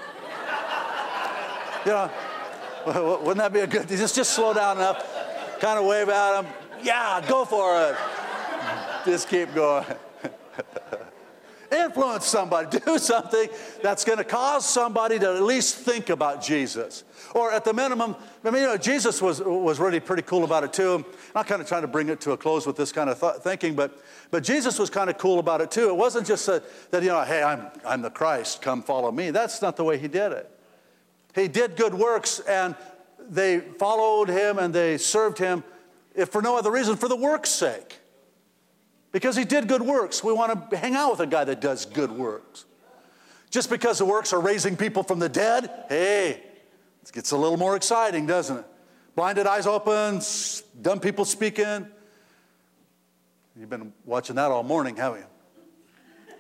You know, wouldn't that be a good, just, just slow down enough, kind of wave at them. Yeah, go for it. Just keep going. Influence somebody. Do something that's going to cause somebody to at least think about Jesus. Or at the minimum, I mean, you know, Jesus was, was really pretty cool about it too. I'm kind of trying to bring it to a close with this kind of th thinking, but, but Jesus was kind of cool about it too. It wasn't just a, that, you know, hey, I'm, I'm the Christ, come follow me. That's not the way he did it. He did good works and they followed him and they served him, if for no other reason, for the work's sake. Because he did good works. We want to hang out with a guy that does good works. Just because the works are raising people from the dead, hey, it gets a little more exciting, doesn't it? Blinded eyes open, dumb people speaking. You've been watching that all morning, haven't you?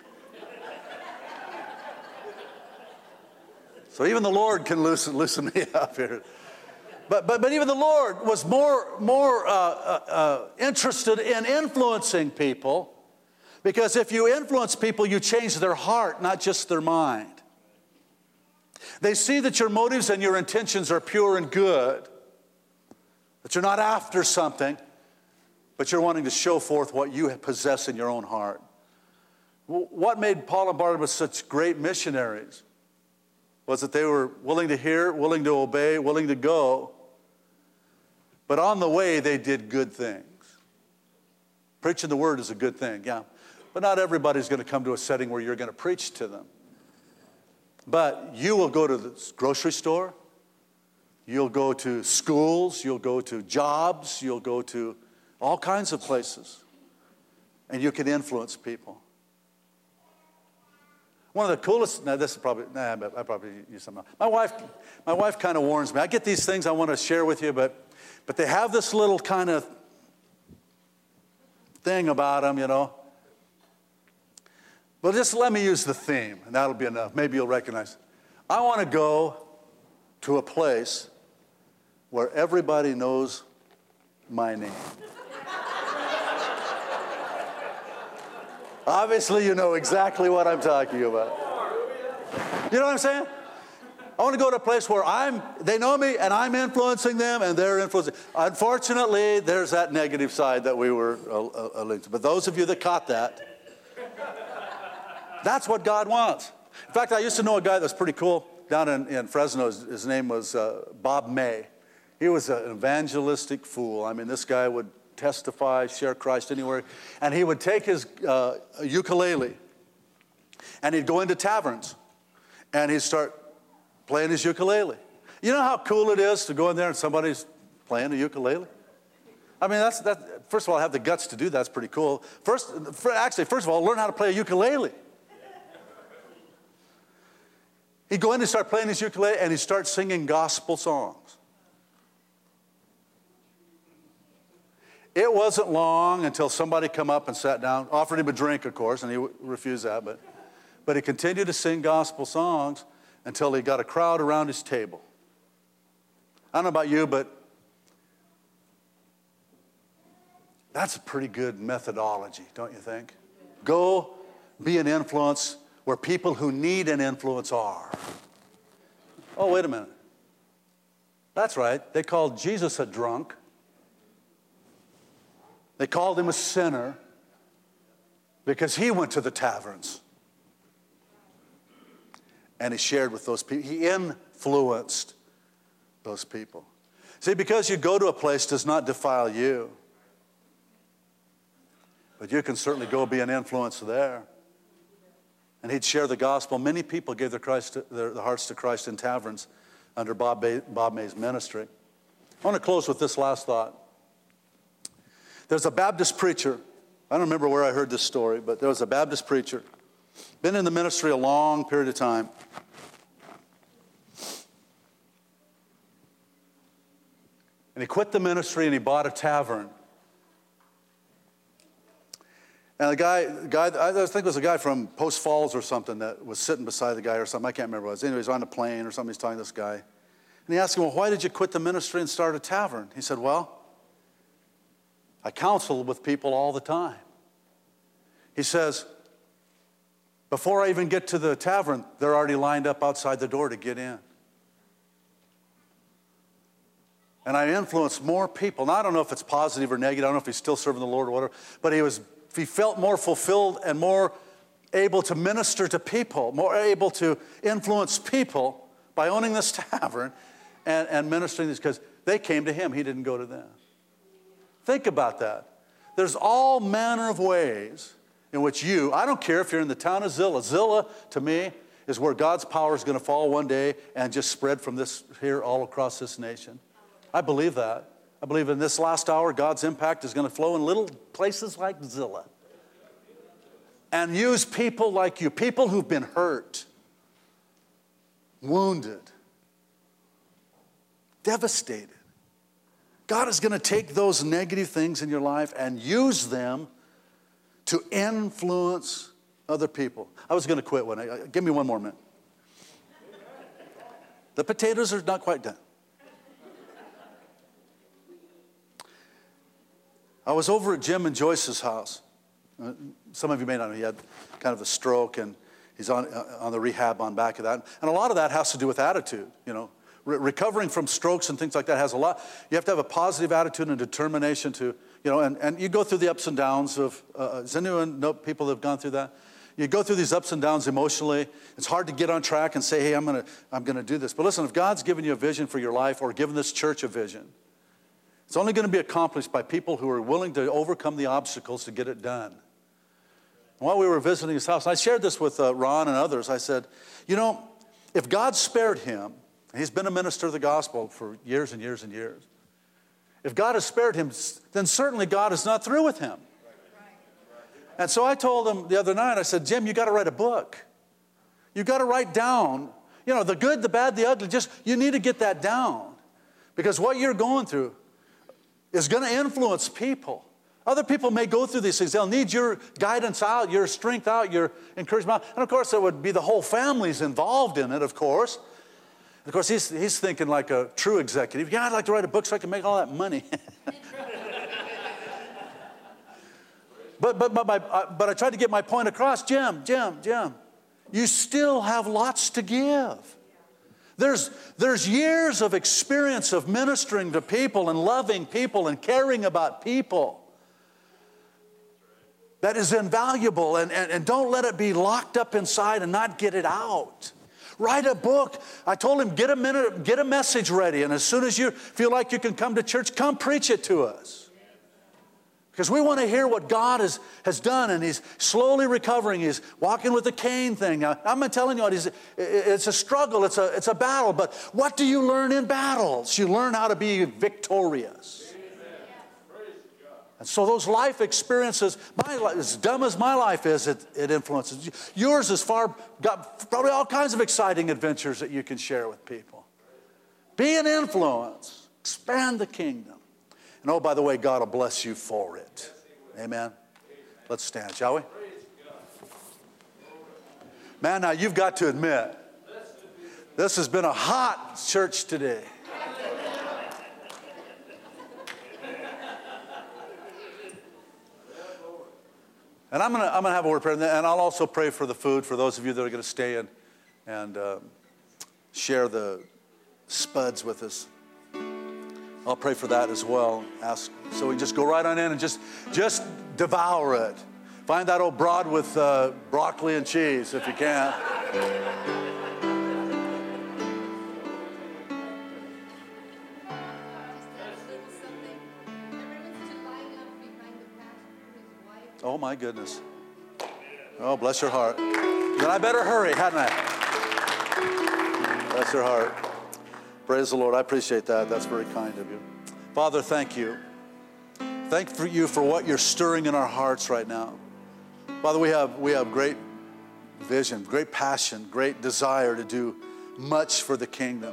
So even the Lord can loosen, loosen me up here. But, but, but even the Lord was more, more uh, uh, uh, interested in influencing people, because if you influence people, you change their heart, not just their mind. They see that your motives and your intentions are pure and good, that you're not after something, but you're wanting to show forth what you possess in your own heart. What made Paul and Barnabas such great missionaries was that they were willing to hear, willing to obey, willing to go. But on the way, they did good things. Preaching the word is a good thing, yeah. But not everybody's going to come to a setting where you're going to preach to them. But you will go to the grocery store. You'll go to schools. You'll go to jobs. You'll go to all kinds of places. And you can influence people. One of the coolest, now this is probably, nah, I probably use something else. My wife, my wife kind of warns me. I get these things I want to share with you, but, but they have this little kind of thing about them, you know. Well, just let me use the theme, and that'll be enough. Maybe you'll recognize it. I want to go to a place where everybody knows my name. Obviously, you know exactly what I'm talking about. You know what I'm saying? I want to go to a place where I'm, they know me and I'm influencing them and they're influencing. Unfortunately, there's that negative side that we were uh, uh, linked to. But those of you that caught that, that's what God wants. In fact, I used to know a guy that was pretty cool down in, in Fresno. His, his name was uh, Bob May. He was an evangelistic fool. I mean, this guy would testify, share Christ anywhere. And he would take his uh, ukulele and he'd go into taverns and he'd start playing his ukulele. You know how cool it is to go in there and somebody's playing a ukulele? I mean, that's, that, first of all, have the guts to do that. That's pretty cool. First, for, actually, first of all, learn how to play a ukulele. He'd go in and start playing his ukulele and he'd start singing gospel songs. It wasn't long until somebody come up and sat down, offered him a drink, of course, and he refused that, but, but he continued to sing gospel songs until he got a crowd around his table. I don't know about you, but that's a pretty good methodology, don't you think? Go be an influence where people who need an influence are. Oh, wait a minute. That's right. They called Jesus a drunk. They called him a sinner because he went to the taverns. And he shared with those people. He influenced those people. See, because you go to a place does not defile you. But you can certainly go be an influence there. And he'd share the gospel. Many people gave their, Christ, their, their hearts to Christ in taverns under Bob, Bay, Bob May's ministry. I want to close with this last thought. There's a Baptist preacher. I don't remember where I heard this story, but there was a Baptist preacher. Been in the ministry a long period of time. And he quit the ministry and he bought a tavern. And the guy, the guy, I think it was a guy from Post Falls or something that was sitting beside the guy or something. I can't remember what it was. Anyway, he was on a plane or something. He's talking to this guy. And he asked him, well, why did you quit the ministry and start a tavern? He said, well, I counsel with people all the time. He says, before I even get to the tavern, they're already lined up outside the door to get in. And I influence more people. Now, I don't know if it's positive or negative. I don't know if he's still serving the Lord or whatever. But he was, he felt more fulfilled and more able to minister to people, more able to influence people by owning this tavern and, and ministering this, because they came to him. He didn't go to them. Think about that. There's all manner of ways in which you, I don't care if you're in the town of Zillah. Zillah, to me, is where God's power is going to fall one day and just spread from this here all across this nation. I believe that. I believe in this last hour, God's impact is going to flow in little places like Zillah. And use people like you, people who've been hurt, wounded, devastated. God is going to take those negative things in your life and use them to influence other people. I was going to quit one. Give me one more minute. The potatoes are not quite done. I was over at Jim and Joyce's house. Some of you may not know, he had kind of a stroke, and he's on, on the rehab on back of that. And a lot of that has to do with attitude, you know. Re- recovering from strokes and things like that has a lot. You have to have a positive attitude and determination to, you know, and, and you go through the ups and downs of, uh, does anyone know people that have gone through that? You go through these ups and downs emotionally. It's hard to get on track and say, hey, I'm going to I'm going to do this. But listen, if God's given you a vision for your life or given this church a vision, it's only going to be accomplished by people who are willing to overcome the obstacles to get it done. While we were visiting his house, I shared this with uh, Ron and others. I said, you know, if God spared him, he's been a minister of the gospel for years and years and years. If God has spared him, then certainly God is not through with him. And so I told him the other night, I said, Jim, you got to write a book. You got to write down, you know, the good, the bad, the ugly. Just, you need to get that down. Because what you're going through is going to influence people. Other people may go through these things. They'll need your guidance out, your strength out, your encouragement out. And of course, there would be the whole family's involved in it, of course. Of course, he's, he's thinking like a true executive. Yeah, I'd like to write a book so I can make all that money. but, but, but, my, uh, but I tried to get my point across. Jim, Jim, Jim, you still have lots to give. There's, there's years of experience of ministering to people and loving people and caring about people that is invaluable, and, and, and don't let it be locked up inside and not get it out. Write a book. I told him, get a minute, get a message ready, and as soon as you feel like you can come to church, come preach it to us. Because we want to hear what God has, has done, and he's slowly recovering. He's walking with the cane thing. Now, I'm not telling you what, he's, it's a struggle, it's a, it's a battle, but what do you learn in battles? You learn how to be victorious. And so those life experiences, my life, as dumb as my life is, it, it influences you. Yours is far, got probably all kinds of exciting adventures that you can share with people. Be an influence. Expand the kingdom. And oh, by the way, God will bless you for it. Amen. Let's stand, shall we? Man, now you've got to admit, this has been a hot church today. And I'm going to I'm gonna have a word of prayer, and I'll also pray for the food for those of you that are going to stay and, and uh, share the spuds with us. I'll pray for that as well. Ask, so we just go right on in and just, just devour it. Find that old broad with uh, broccoli and cheese if you can. Oh my goodness. Oh, bless your heart. Then I better hurry, hadn't I? Bless your heart. Praise the Lord. I appreciate that. That's very kind of you. Father, thank you. Thank for you for what you're stirring in our hearts right now. Father, we have, we have great vision, great passion, great desire to do much for the kingdom.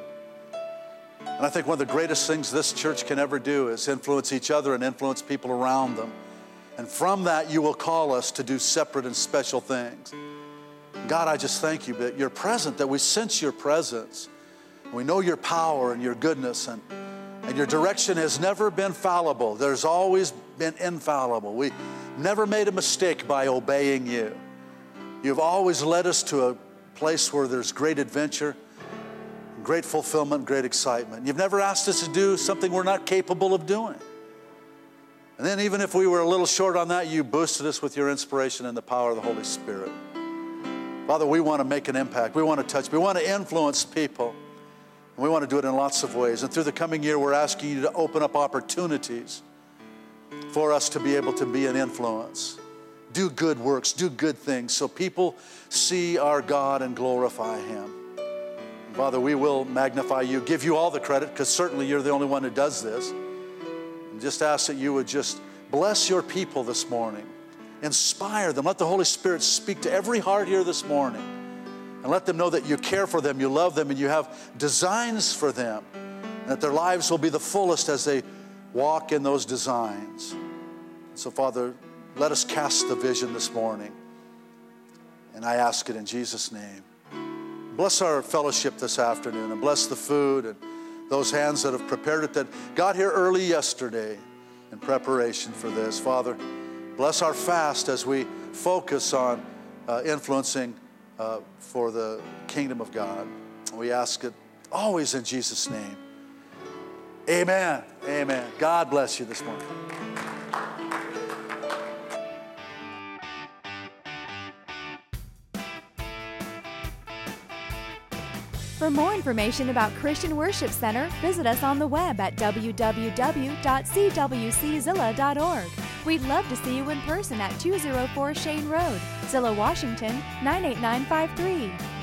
And I think one of the greatest things this church can ever do is influence each other and influence people around them. And from that, you will call us to do separate and special things. God, I just thank you that you're present, that we sense your presence. We know your power and your goodness, and, and your direction has never been fallible. There's always been infallible. We never made a mistake by obeying you. You've always led us to a place where there's great adventure, great fulfillment, great excitement. You've never asked us to do something we're not capable of doing. And then even if we were a little short on that, you boosted us with your inspiration and the power of the Holy Spirit. Father, we want to make an impact. We want to touch. We want to influence people. And we want to do it in lots of ways. And through the coming year, we're asking you to open up opportunities for us to be able to be an influence. Do good works, do good things, so people see our God and glorify him. And Father, we will magnify you, give you all the credit, because certainly you're the only one who does this. And just ask that you would just bless your people this morning. Inspire them. Let the Holy Spirit speak to every heart here this morning. And let them know that you care for them, you love them, and you have designs for them. And that their lives will be the fullest as they walk in those designs. So, Father, let us cast the vision this morning. And I ask it in Jesus' name. Bless our fellowship this afternoon, and bless the food and those hands that have prepared it, that got here early yesterday in preparation for this. Father, bless our fast as we focus on uh, influencing Uh, for the kingdom of God. We ask it always in Jesus' name. Amen. Amen. God bless you this morning. For more information about Christian Worship Center, visit us on the web at w w w dot c w c zilla dot org. We'd love to see you in person at two oh four Shane Road, Zillah, Washington, nine eight nine five three.